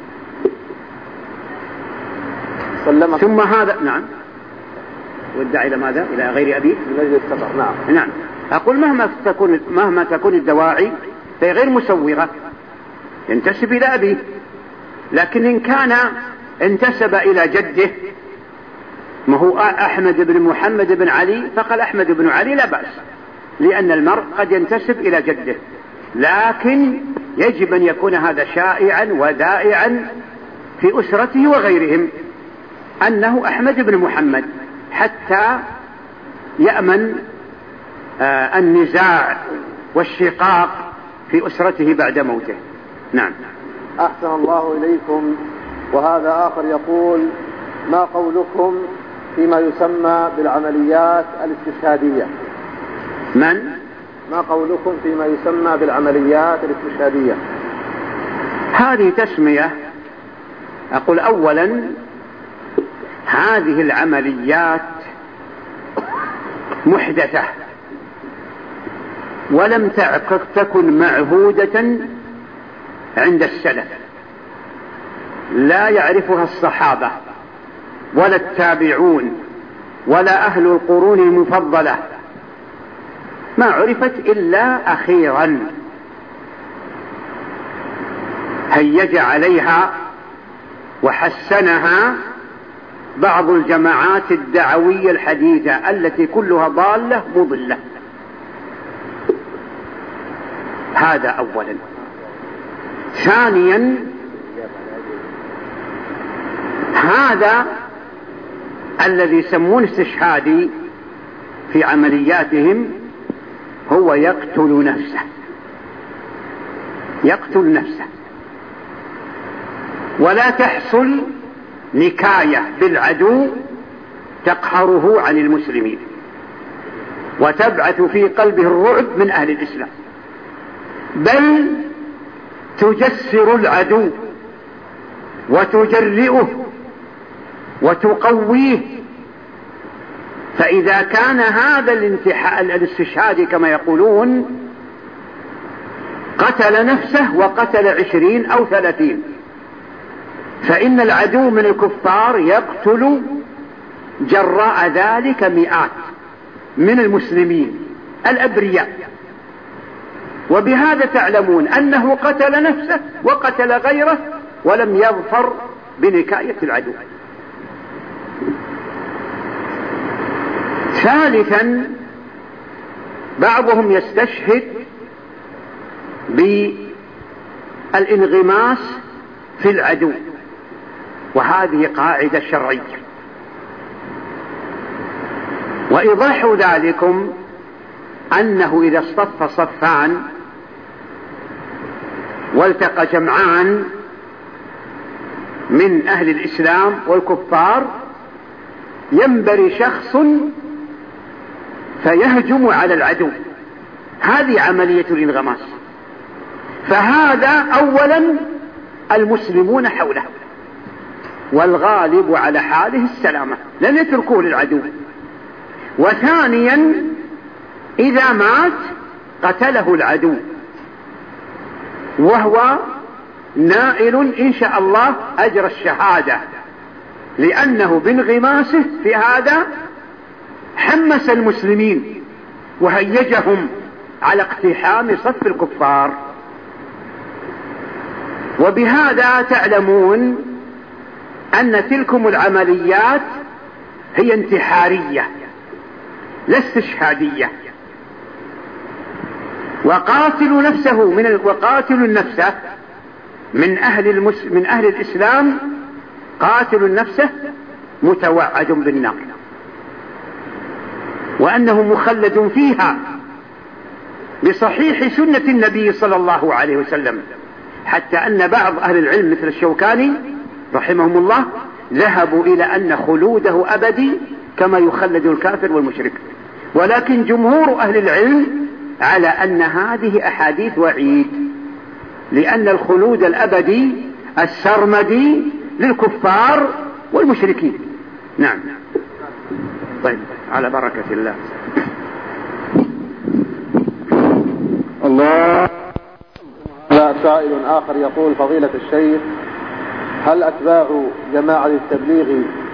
ثم هذا نعم وادعى إلى ماذا؟ إلى غير أبيه من أجل السفر. نعم. نعم. أقول مهما تكون مهما تكون الدواعي فهي غير مسوغة، ينتسب إلى أبيه، لكن إن كان انتسب إلى جده، ما هو أحمد بن محمد بن علي، فقال أحمد بن علي لا بأس، لأن المرء قد ينتسب إلى جده، لكن يجب أن يكون هذا شائعا ودائعا في أسرته وغيرهم أنه أحمد بن محمد، حتى يأمن آه النزاع والشقاق في أسرته بعد موته. نعم. أحسن الله إليكم. وهذا آخر يقول: ما قولكم فيما يسمى بالعمليات الاستشهادية من؟ ما قولكم فيما يسمى بالعمليات الاستشهادية؟ هذه تسمية. أقول أولا هذه العمليات محدثة ولم تكن معهودة عند السلف، لا يعرفها الصحابة ولا التابعون ولا أهل القرون المفضلة، ما عرفت إلا أخيرا هيج عليها وحسنها بعض الجماعات الدعوية الحديثة التي كلها ضالة مضلة. هذا أولا. ثانيا هذا الذي يسمون استشهادي في عملياتهم هو يقتل نفسه، يقتل نفسه، ولا تحصل نكاية بالعدو تقهره عن المسلمين وتبعث في قلبه الرعب من أهل الإسلام، بل تجسر العدو وتجرئه وتقويه. فإذا كان هذا الاستشهاد كما يقولون قتل نفسه وقتل عشرين أو ثلاثين، فإن العدو من الكفار يقتل جراء ذلك مئات من المسلمين الأبرياء، وبهذا تعلمون أنه قتل نفسه وقتل غيره ولم يظفر بنكاية العدو. ثالثا بعضهم يستشهد بالانغماس في العدو، وهذه قاعدة شرعية. وإيضاح ذلكم أنه إذا اصطف صفان والتقى جمعان من أهل الإسلام والكفار ينبري شخص فيهجم على العدو، هذه عملية الانغماس. فهذا أولا المسلمون حوله، والغالب على حاله السلامة لن يتركوه للعدو. وثانيا إذا مات قتله العدو وهو نائل إن شاء الله أجر الشهادة، لأنه بانغماسه في هذا حمس المسلمين وهيجهم على اقتحام صف الكفار. وبهذا تعلمون أن تلكم العمليات هي انتحارية لا استشهادية. وقاتل نفسه من وقاتل النفس من أهل المس... من أهل الإسلام قاتل النفس متوعد بالنار، وأنه مخلد فيها بصحيح سنة النبي صلى الله عليه وسلم، حتى أن بعض أهل العلم مثل الشوكاني رحمهم الله ذهبوا إلى أن خلوده أبدي كما يخلد الكافر والمشرك. ولكن جمهور أهل العلم على أن هذه أحاديث وعيد، لأن الخلود الأبدي السرمدي للكفار والمشركين. نعم. طيب على بركة الله. الله. لا سائل آخر يقول: فضيلة الشيخ، هل أتباع جماعة التبليغ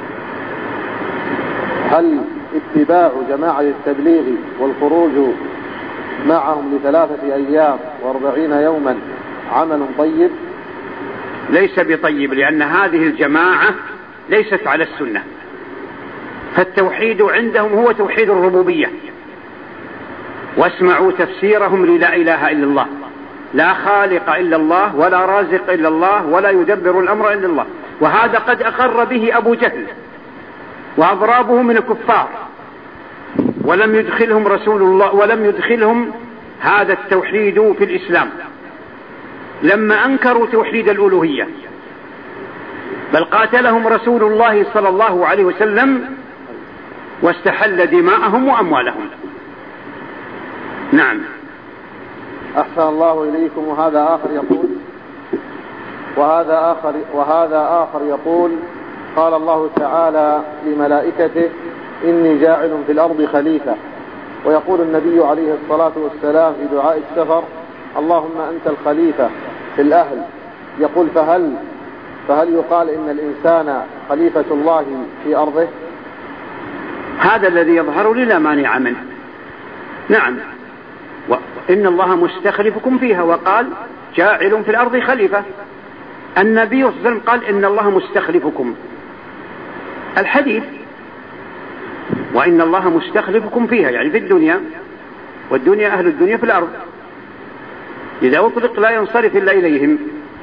هل اتباع جماعة التبليغ والخروج معهم لثلاثة أيام وأربعين يوما عمل طيب؟ ليس بطيب، لأن هذه الجماعة ليست على السنة. فالتوحيد عندهم هو توحيد الربوبية، واسمعوا تفسيرهم للا إله إلا الله، لا خالق إلا الله ولا رازق إلا الله ولا يدبر الأمر إلا الله. وهذا قد أقر به أبو جهل وأضرابه من الكفار، ولم يدخلهم رسول الله ولم يدخلهم هذا التوحيد في الإسلام لما أنكروا توحيد الألوهية، بل قاتلهم رسول الله صلى الله عليه وسلم واستحل دماءهم وأموالهم. نعم. أحسن الله إليكم. وهذا آخر يقول وهذا آخر وهذا آخر يقول قال الله تعالى لملائكته إني جاعل في الأرض خليفة، ويقول النبي عليه الصلاة والسلام في دعاء السفر اللهم أنت الخليفة في الأهل. يقول فهل فهل يقال إن الإنسان خليفة الله في أرضه؟ هذا الذي يظهر لي لا مانع منه. نعم، وإن الله مستخلفكم فيها، وقال جاعل في الأرض خليفة. النبي صلى الله عليه وسلم قال إن الله مستخلفكم، الحديث وإن الله مستخلفكم فيها يعني في الدنيا، والدنيا أهل الدنيا في الأرض، إذا أطلق لا ينصرف إلا إليهم.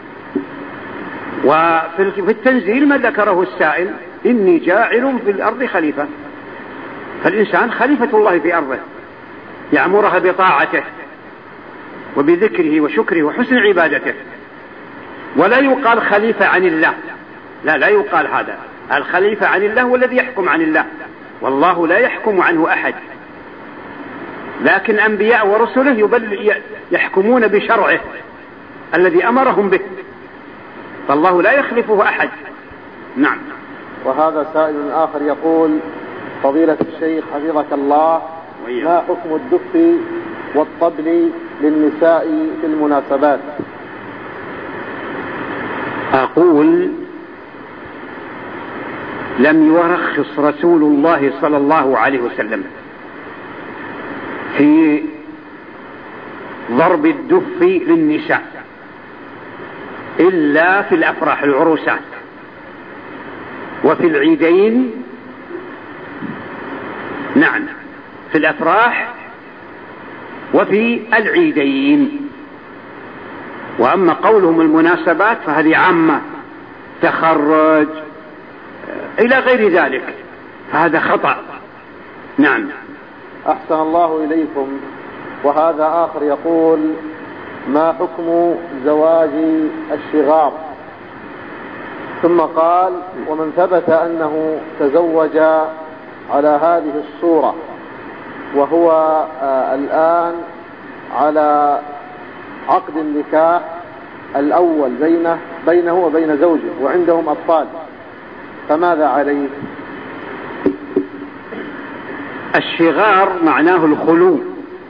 وفي التنزيل ما ذكره السائل إني جاعل في الأرض خليفة، فالإنسان خليفة الله في أرضه يأمرها بطاعته وبذكره وشكره وحسن عبادته، ولا يقال خليفة عن الله، لا لا يقال هذا. الخليفة عن الله هو الذي يحكم عن الله، والله لا يحكم عنه أحد، لكن أنبياء ورسله يحكمون بشرعه الذي أمرهم به، فالله لا يخلفه أحد. نعم. وهذا سائل آخر يقول فضيلة الشيخ حفظك الله، ما حكم الدف والطبل للنساء في المناسبات؟ أقول لم يرخص رسول الله صلى الله عليه وسلم في ضرب الدف للنساء إلا في الأفراح العروسات وفي العيدين. نعم، في الأفراح وفي العيدين. وأما قولهم المناسبات فهذه عامة، تخرج إلى غير ذلك، فهذا خطأ. نعم. أحسن الله إليكم. وهذا آخر يقول ما حكم زواج الشغار؟ ثم قال ومن ثبت أنه تزوج على هذه الصورة وهو آه الآن على عقد النكاح الأول بينه, بينه وبين زوجه وعندهم أطفال، فماذا عليه؟ الشغار معناه الخلو،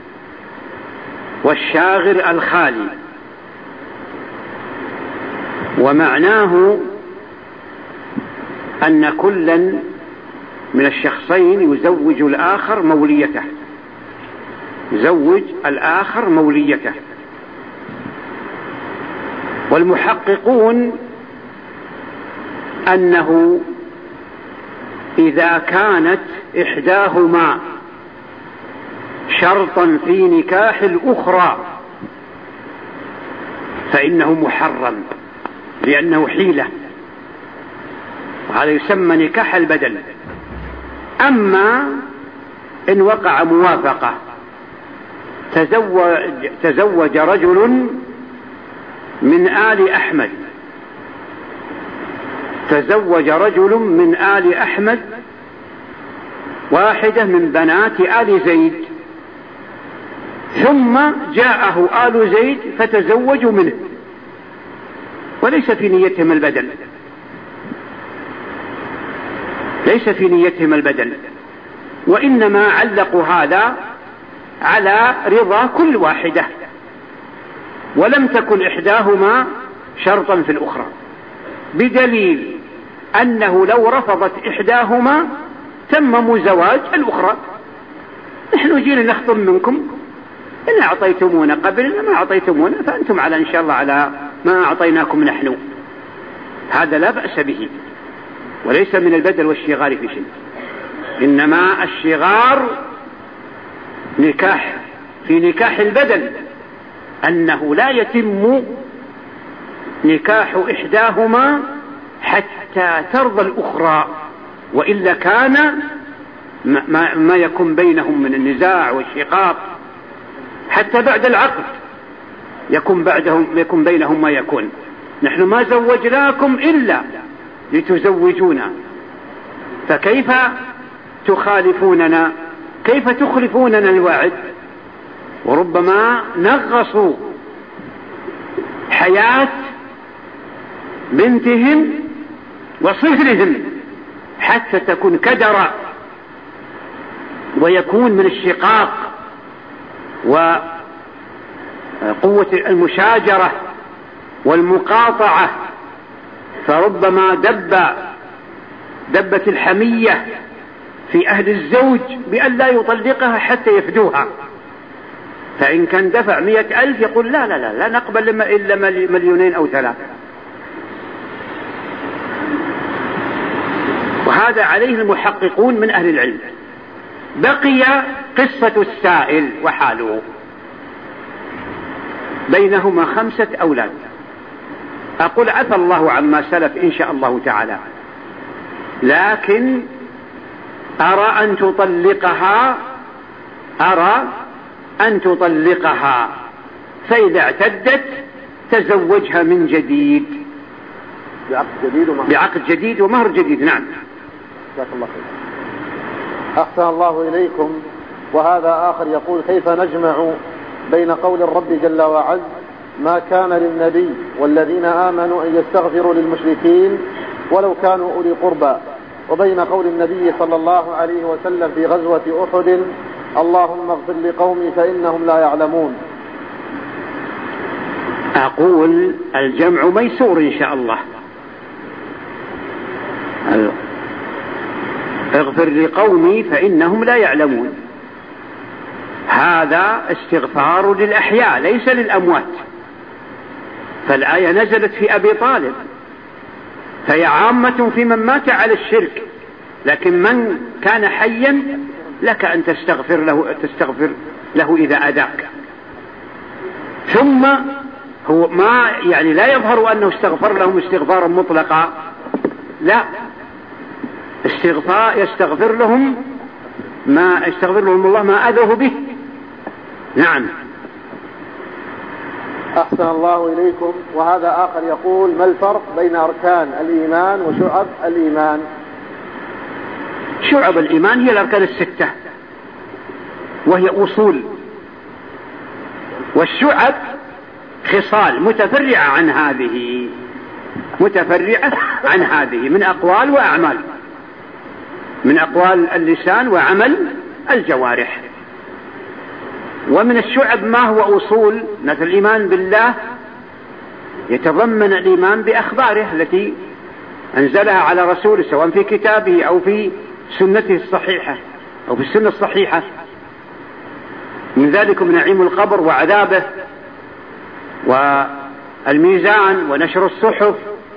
والشاغر الخالي، ومعناه أن كلا من الشخصين يزوج الآخر موليته، يزوج الآخر موليته. والمحققون أنه إذا كانت إحداهما شرطا في نكاح الأخرى فإنه محرم، لأنه حيلة، وهذا يسمى نكاح البدل. أما إن وقع موافقة، تزوج, تزوج رجل من آل أحمد تزوج رجل من آل أحمد واحدة من بنات آل زيد، ثم جاءه آل زيد فتزوجوا منه، وليس في نيتهم البدل، ليس في نيتهم البدل، وإنما علقوا هذا على رضا كل واحدة، ولم تكن إحداهما شرطا في الأخرى، بدليل أنه لو رفضت إحداهما تمموا زواج الأخرى. نحن جينا نخطب منكم إن أعطيتمونا قبل، إن ما أعطيتمونا فأنتم على إن شاء الله على ما أعطيناكم نحن، هذا لا بأس به، وليس من البدل والشغار في شيء. إنما الشغار نكاح في نكاح البدل، أنه لا يتم نكاح إحداهما حتى ترضى الأخرى، وإلا كان ما, ما يكون بينهم من النزاع والشقاق حتى بعد العقد يكون بعدهم يكون بينهم ما يكون. نحن ما زوجناكم إلا لتزوجونا، فكيف تخالفوننا؟ كيف تخلفوننا الوعد؟ وربما نغصوا حياة بنتهم وصهرهم حتى تكون كدرا ويكون من الشقاق وقوة المشاجرة والمقاطعة، فربما دب دبت الحمية في أهل الزوج بأن لا يطلقها حتى يفدوها، فإن كان دفع مئة ألف يقول لا لا لا لا نقبل إلا مليونين أو ثلاثة. وهذا عليه المحققون من أهل العلم. بقي قصة السائل وحاله، بينهما خمسة أولاد. أقول عفى الله عما سلف إن شاء الله تعالى، لكن أرى أن تطلقها أرى أن تطلقها فإذا اعتدت تزوجها من جديد بعقد جديد ومهر, بعقد جديد ومهر جديد. نعم. جزاك الله خير. أحسن الله إليكم. وهذا آخر يقول: كيف نجمع بين قول الرب جل وعز ما كان للنبي والذين آمنوا أن يستغفروا للمشركين ولو كانوا أولي قربى، وبين قول النبي صلى الله عليه وسلم في غزوة أحد اللهم اغفر لقومي فإنهم لا يعلمون؟ أقول الجمع ميسور إن شاء الله. اغفر لقومي فإنهم لا يعلمون، هذا استغفار للأحياء ليس للأموات، فالآية نزلت في أبي طالب، فهي عامة في من مات على الشرك، لكن من كان حيا لك أن تستغفر له, تستغفر له إذا أداك. ثم هو ما يعني لا يظهر أنه استغفر لهم استغفارا مطلقا، لا، استغفار يستغفر لهم ما يستغفر لهم الله ما أذوه به. نعم. أحسن الله إليكم. وهذا آخر يقول: ما الفرق بين أركان الإيمان وشعب الإيمان؟ شعب الإيمان هي الأركان الستة وهي أصول، والشعب خصال متفرعة عن هذه متفرعة عن هذه من أقوال وأعمال، من أقوال اللسان وعمل الجوارح. ومن الشعب ما هو أصول، مثل الإيمان بالله يتضمن الإيمان بأخباره التي أنزلها على رسوله سواء في كتابه أو في سنته الصحيحة أو في السنة الصحيحة، من ذلك من نعيم القبر وعذابه والميزان ونشر الصحف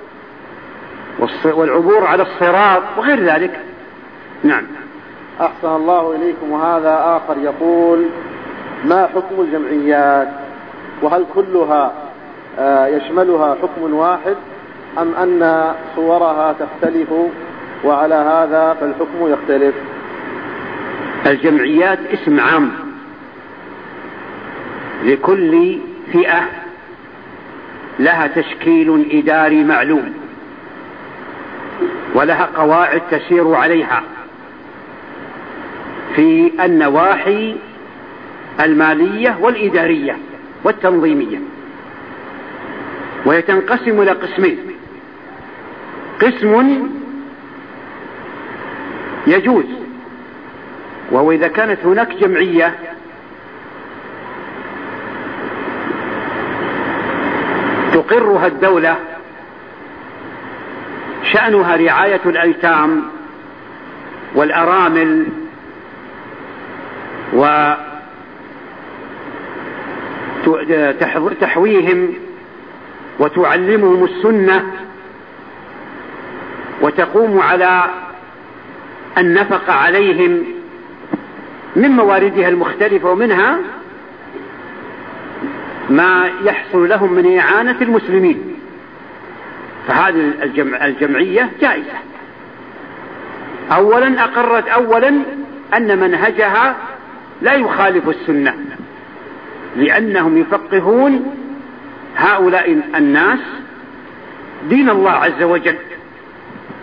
والعبور على الصراط وغير ذلك. نعم. أحسن الله إليكم. وهذا آخر يقول: ما حكم الجمعيات؟ وهل كلها يشملها حكم واحد أم أن صورها تختلف، وعلى هذا فالحكم يختلف؟ الجمعيات اسم عام لكل فئة لها تشكيل إداري معلوم ولها قواعد تسير عليها في النواحي المالية والإدارية والتنظيمية، وهي تنقسم إلى قسمين: قسم يجوز وهو إذا كانت هناك جمعية تقرها الدولة شأنها رعاية الأيتام والأرامل وتحويهم وتعلمهم السنة وتقوم على النفقة عليهم من مواردها المختلفة، ومنها ما يحصل لهم من إعانة المسلمين، فهذه الجمع الجمعية جائزة. أولا أقرت أولا أن منهجها لا يخالف السنة، لأنهم يفقهون هؤلاء الناس دين الله عز وجل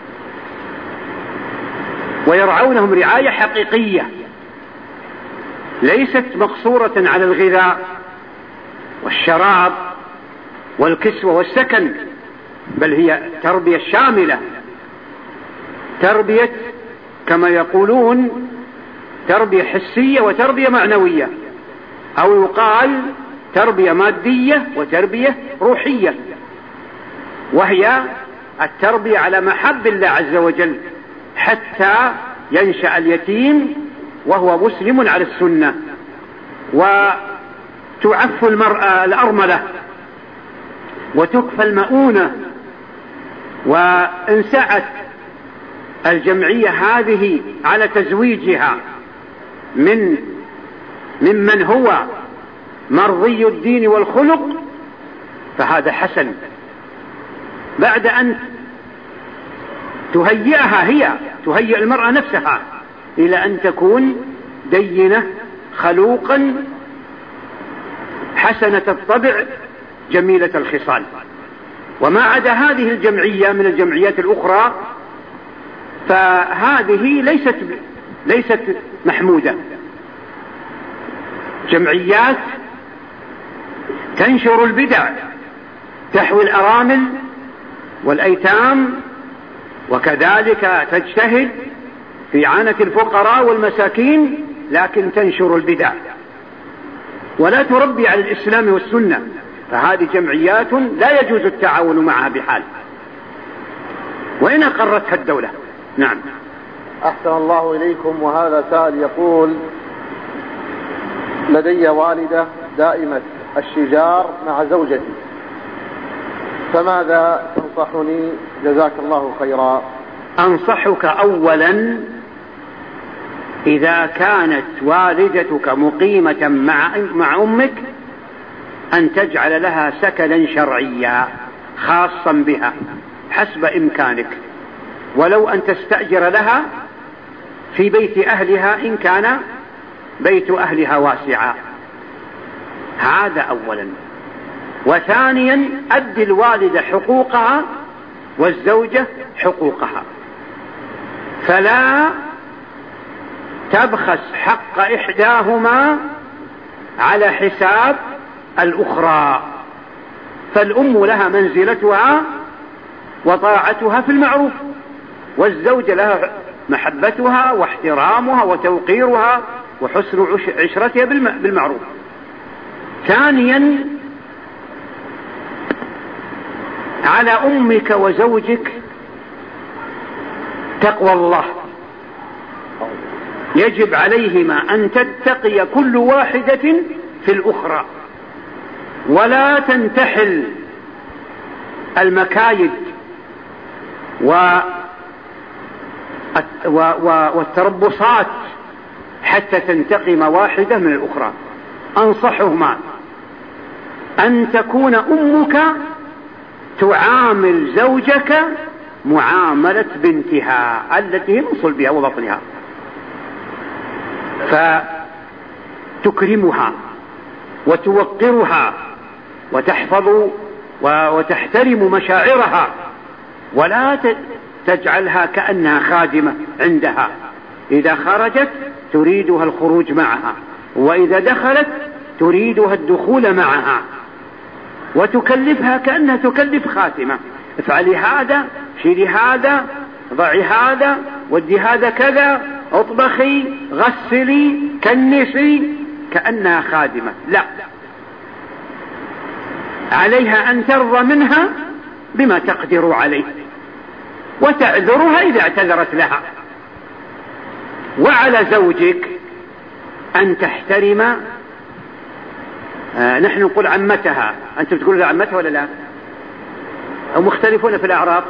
ويرعونهم رعاية حقيقية، ليست مقصورة على الغذاء والشراب والكسوة والسكن، بل هي تربية شاملة، تربية كما يقولون تربية حسية وتربية معنوية، أو يقال تربية مادية وتربية روحية، وهي التربية على محب الله عز وجل حتى ينشأ اليتيم وهو مسلم على السنة، وتعف المرأة الأرملة وتكفى المؤونة. وإن سعت الجمعية هذه على تزويجها من ممن هو مرضي الدين والخلق فهذا حسن، بعد أن تهيئها هي تهيئ المرأة نفسها إلى أن تكون دينة خلوقا حسنة الطبع جميلة الخصال. وما عدا هذه الجمعية من الجمعيات الأخرى فهذه ليست ليست محمودة، جمعيات تنشر البدع، تحوي الأرامل والأيتام، وكذلك تجتهد في عانة الفقراء والمساكين، لكن تنشر البدع ولا تربي على الإسلام والسنة، فهذه جمعيات لا يجوز التعاون معها بحال وإن أقرتها الدولة. نعم. أحسن الله إليكم. وهذا سائل يقول: لدي والدة دائمة الشجار مع زوجتي، فماذا تنصحني جزاك الله خيرا؟ أنصحك أولا إذا كانت والدتك مقيمة مع, مع أمك أن تجعل لها سكنا شرعيا خاصا بها حسب إمكانك، ولو أن تستأجر لها في بيت أهلها إن كان بيت أهلها واسعا، هذا أولا. وثانيا أدي الوالدة حقوقها والزوجة حقوقها، فلا تبخس حق إحداهما على حساب الأخرى، فالأم لها منزلتها وطاعتها في المعروف، والزوجة لها محبتها واحترامها وتوقيرها وحسن عشرتها بالمعروف. ثانيا على أمك وزوجك تقوى الله، يجب عليهما أن تتقي كل واحدة في الأخرى، ولا تنتحل المكايد والتربصات حتى تنتقم واحدة من الأخرى. أنصحهما أن تكون أمك تعامل زوجك معاملة بنتها التي هي من صلبها وبطنها، فتكرمها وتوقرها وتحفظ وتحترم مشاعرها، ولا تجعلها كأنها خادمة عندها، إذا خرجت تريدها الخروج معها، وإذا دخلت تريدها الدخول معها، وتكلفها كأنها تكلف خاتمة، افعلي هذا، شيلي هذا، ضعي هذا، ودي هذا كذا، اطبخي، غسلي، كنسي، كأنها خادمة. لا، عليها أن ترضى منها بما تقدر عليه وتعذرها إذا اعتذرت لها. وعلى زوجك أن تحترم، آه نحن نقول عمتها، أنتم تقولون عمتها ولا لا؟ أو مختلفون في الأعراف؟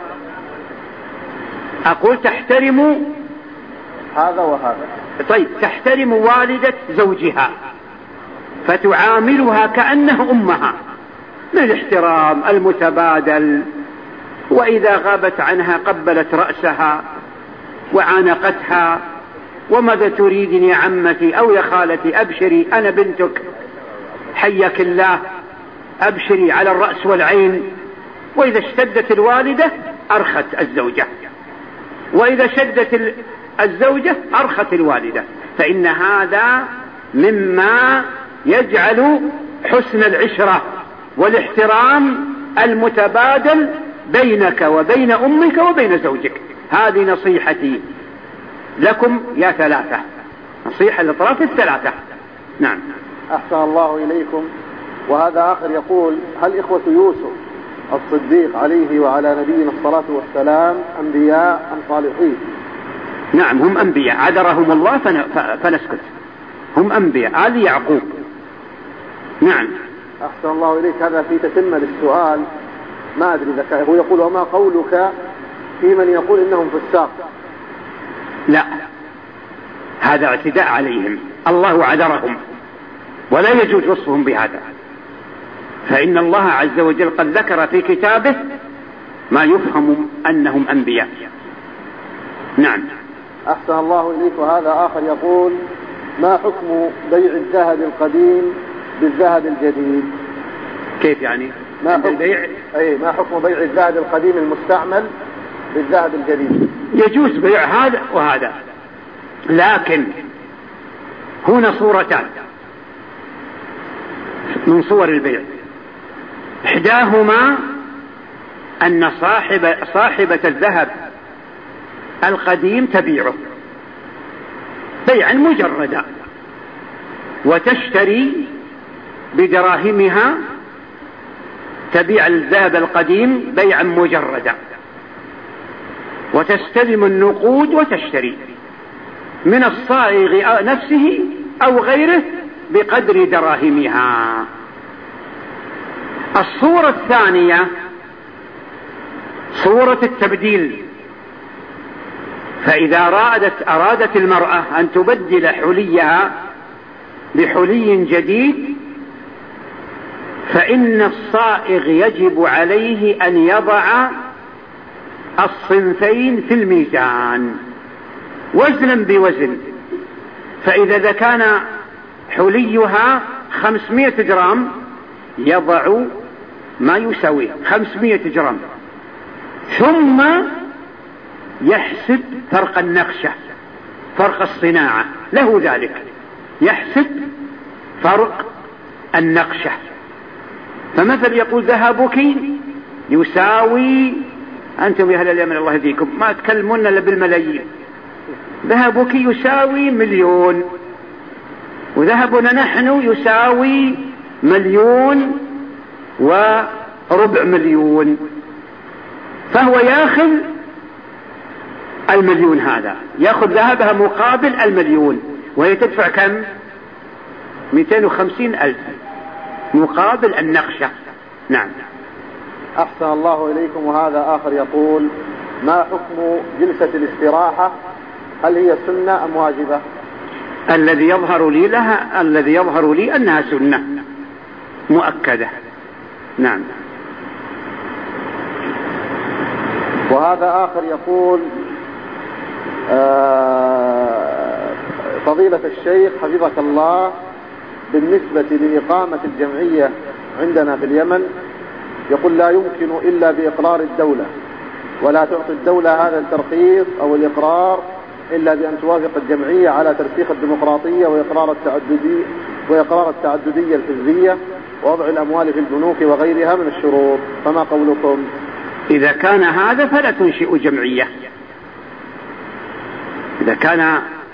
أقول تحترم هذا وهذا. طيب، تحترم والدة زوجها فتعاملها كأنها أمها من الاحترام المتبادل، وإذا غابت عنها قبلت رأسها وعانقتها: وماذا تريدين يا عمتي أو يا خالتي؟ أبشري، أنا بنتك، حياك الله، أبشري، على الرأس والعين. وإذا اشتدت الوالدة أرخت الزوجة، وإذا شدت الزوجة أرخت الوالدة، فإن هذا مما يجعل حسن العشرة والاحترام المتبادل بينك وبين أمك وبين زوجك. هذه نصيحتي لكم يا ثلاثة، نصيحة للأطراف الثلاثة. نعم. أحسن الله إليكم. وهذا آخر يقول: هل إخوة يوسف الصديق عليه وعلى نبينا الصلاة والسلام أنبياء أم صالحين؟ نعم، هم أنبياء، عذرهم الله فنسكت، هم أنبياء آل يعقوب. نعم. أحسن الله إليك. هذا في تتمة للسؤال، ما أدري إذا هو يقول: وما قولك في من يقول إنهم فساق؟ لا، هذا اعتداء عليهم، الله عذرهم ولا يجوز وصفهم بهذا، فإن الله عز وجل قد ذكر في كتابه ما يفهم أنهم أنبياء. نعم. أحسن الله إليك. وهذا آخر يقول: ما حكم بيع الذهب القديم بالذهب الجديد؟ كيف يعني؟ ما حكم البيع؟ أي ما حكم بيع الذهب القديم المستعمل بالذهب الجديد؟ يجوز بيع هذا وهذا، لكن هنا صورتان من صور البيع. إحداهما أن صاحب صاحبة الذهب القديم تبيعه بيعا مجردا وتشتري بدراهمها، تبيع الذهب القديم بيعا مجردا وتستلم النقود وتشتري من الصائغ نفسه أو غيره بقدر دراهمها. الصورة الثانية صورة التبديل، فإذا أرادت, أرادت المرأة أن تبدل حليها بحلي جديد فإن الصائغ يجب عليه أن يضع الصنفين في الميزان وزنا بوزن، فإذا كان حليها خمسمائة جرام يضع ما يساوي خمسمائة جرام، ثم يحسب فرق النقشة، فرق الصناعة، له ذلك يحسب فرق النقشة. فمثل يقول: ذهبك يساوي، أنتم يا أهل اليمن الله يهديكم ما تكلمون إلا بالملايين، ذهبك يساوي مليون وذهبنا نحن يساوي مليون وربع مليون، فهو ياخذ المليون، هذا ياخذ ذهبها مقابل المليون، وهي تدفع كم؟ مئتين وخمسين ألف مقابل النقشة. نعم. أحسن الله إليكم. وهذا آخر يقول: ما حكم جلسة الاستراحة؟ هل هي سنة أم واجبة؟ الذي يظهر لي لها الذي يظهر لي أنها سنة مؤكدة. نعم. وهذا آخر يقول: آه فضيلة الشيخ حفظك الله، بالنسبة لإقامة الجمعية عندنا في اليمن يقول لا يمكن إلا بإقرار الدولة، ولا تعطي الدولة هذا الترخيص أو الإقرار إلا بأن توافق الجمعية على ترسيخ الديمقراطية وإقرار التعددية وإقرار التعددية الحزبية ووضع الأموال في البنوك وغيرها من الشروط، فما قولكم؟ إذا كان هذا فلا تنشئ جمعية. إذا كان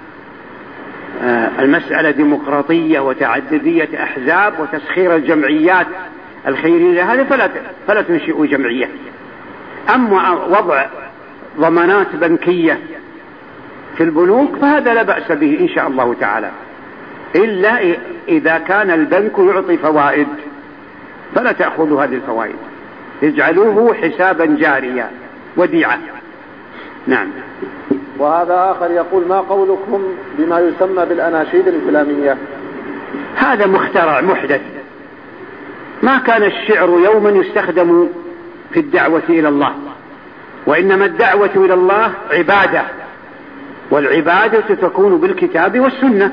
المسألة ديمقراطية وتعددية أحزاب وتسخير الجمعيات الخيرية هذه فلا فلا تنشئ جمعية. أما وضع ضمانات بنكية في البنوك فهذا لا بأس به إن شاء الله تعالى، إلا إذا كان البنك يعطي فوائد فلا تأخذوا هذه الفوائد، اجعلوه حسابا جاريا وديعة. نعم. وهذا آخر يقول: ما قولكم بما يسمى بالأناشيد الإسلامية؟ هذا مخترع محدث، ما كان الشعر يوما يستخدم في الدعوة إلى الله، وإنما الدعوة إلى الله عبادة، والعبادة تكون بالكتاب والسنة.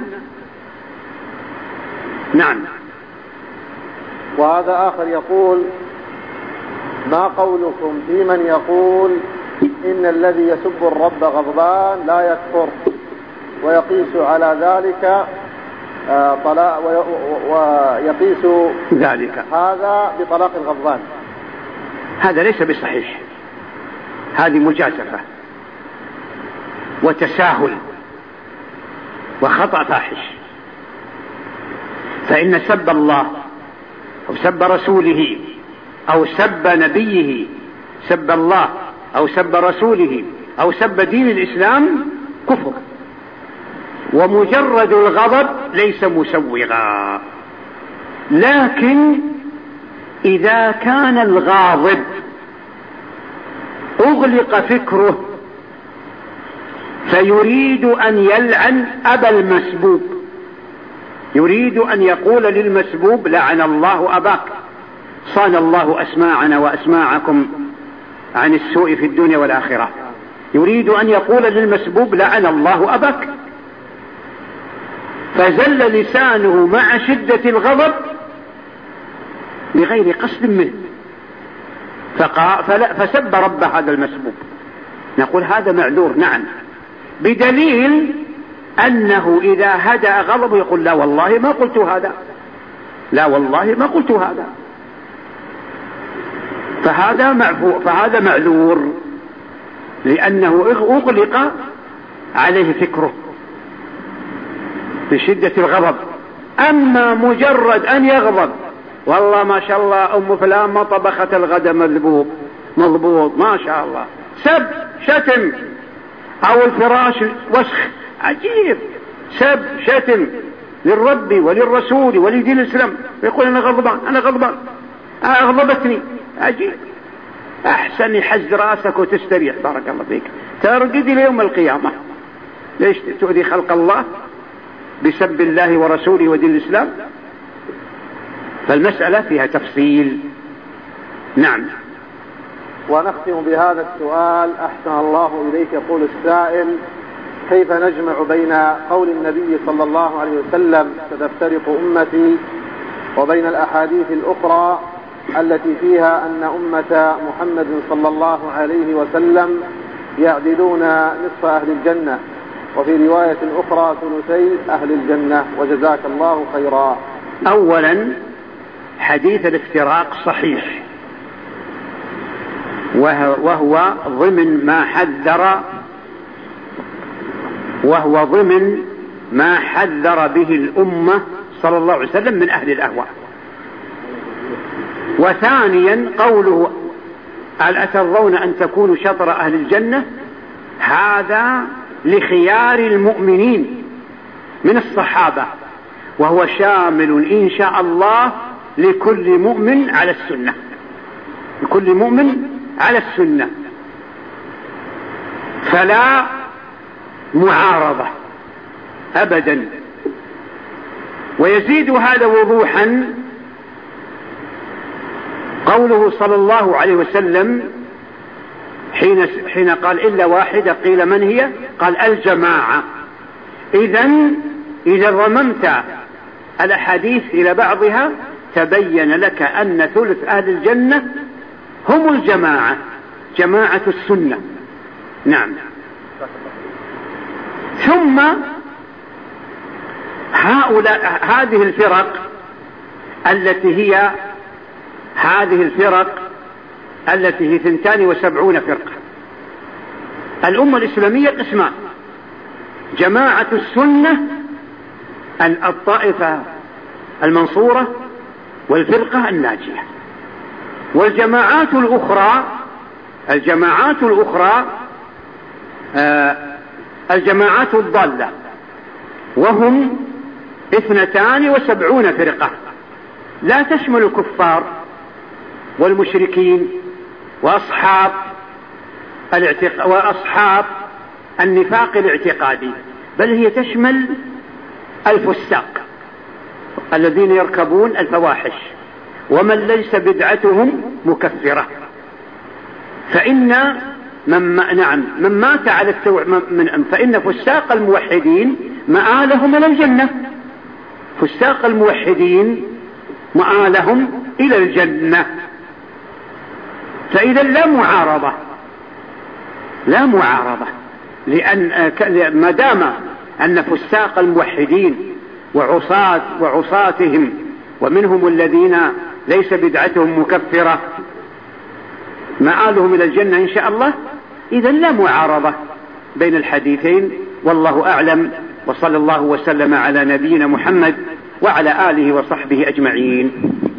نعم. وهذا آخر يقول: ما قولكم في من يقول إن الذي يسب الرب غضبان لا يكفر، ويقيس على ذلك طلاق ويقيس ذلك هذا بطلاق الغضبان. هذا ليس بصحيح، هذه مجازفة وتساهل وخطأ فاحش. فإن سب الله أو سب رسوله أو سب نبيه، سب الله أو سب رسوله أو سب دين الإسلام كفر، ومجرد الغضب ليس مسوغا. لكن إذا كان الغاضب أغلق فكره فيريد أن يلعن أبا المسبوب، يريد أن يقول للمسبوب لعن الله أباك، صان الله أسماعنا وأسماعكم عن السوء في الدنيا والآخرة، يريد أن يقول للمسبوب لعن الله أباك، فزل لسانه مع شدة الغضب بغير قصد منه فسب رب هذا المسبوب. نقول هذا معذور نعم، بدليل أنه إذا هدأ غضبه يقول لا والله ما قلت هذا، لا والله ما قلت هذا، فهذا معفو، فهذا معذور لأنه أغلق عليه فكره بشدة الغضب. أما مجرد أن يغضب والله ما شاء الله أم فلان ما طبخت الغدا مذبوب مضبوط ما شاء الله، سب شتم، أو الفراش وسخ، عجيب، سب شتم للرب وللرسول ولدين الإسلام، يقول أنا غضبان أنا غضبان أغضبتني، عجيب. أحسن يحز رأسك وتستريح بارك الله فيك، ترقدي ليوم القيامة. ليش تؤذي خلق الله بسب الله ورسوله ودين الإسلام؟ فالمسألة فيها تفصيل. نعم. ونختم بهذا السؤال أحسن الله إليك. يقول السائل: كيف نجمع بين قول النبي صلى الله عليه وسلم ستفترق أمتي وبين الأحاديث الأخرى التي فيها أن أمة محمد صلى الله عليه وسلم يعدلون نصف أهل الجنة، وفي رواية أخرى ثلثي أهل الجنة، وجزاك الله خيرا. أولا حديث الافتراق صحيح، وهو ضمن ما حذر وهو ضمن ما حذر به الأمة صلى الله عليه وسلم من أهل الأهواء. وثانيا قوله هل أترضون أن تكونوا شطر أهل الجنة، هذا لخيار المؤمنين من الصحابة، وهو شامل إن شاء الله لكل مؤمن على السنة، لكل مؤمن على السنة، فلا معارضة أبدا. ويزيد هذا وضوحا قوله صلى الله عليه وسلم حين حين قال إلا واحدة، قيل من هي؟ قال الجماعة. إذن إذا ضممت الأحاديث إلى بعضها تبين لك أن ثلث أهل الجنة هم الجماعة، جماعة السنة. نعم. ثم هؤلاء هذه الفرق التي هي هذه الفرق التي هي ثنتان وسبعون فرقة. الأمة الإسلامية قسمان: جماعة السنة الطائفة المنصورة والفرقة الناجية، والجماعات الأخرى الجماعات الأخرى آه الجماعات الضالة، وهم اثنتان وسبعون فرقة، لا تشمل الكفار والمشركين وأصحاب الاعتق... وأصحاب النفاق الاعتقادي، بل هي تشمل الفساق الذين يركبون الفواحش ومن ليس بدعتهم مكفرة. فإن من نعم من مات على التو... من... فإن فساق الموحدين مآلهم إلى الجنة، فساق الموحدين مآلهم إلى الجنة. فإذا لا معارضة، لا معارضة، لأن ما دام أن فساق الموحدين وعصاة وعصاتهم، ومنهم الذين ليس بدعتهم مكفرة مآلهم إلى الجنة إن شاء الله، إذا لا معارضة بين الحديثين، والله أعلم. وصلى الله وسلم على نبينا محمد وعلى آله وصحبه أجمعين.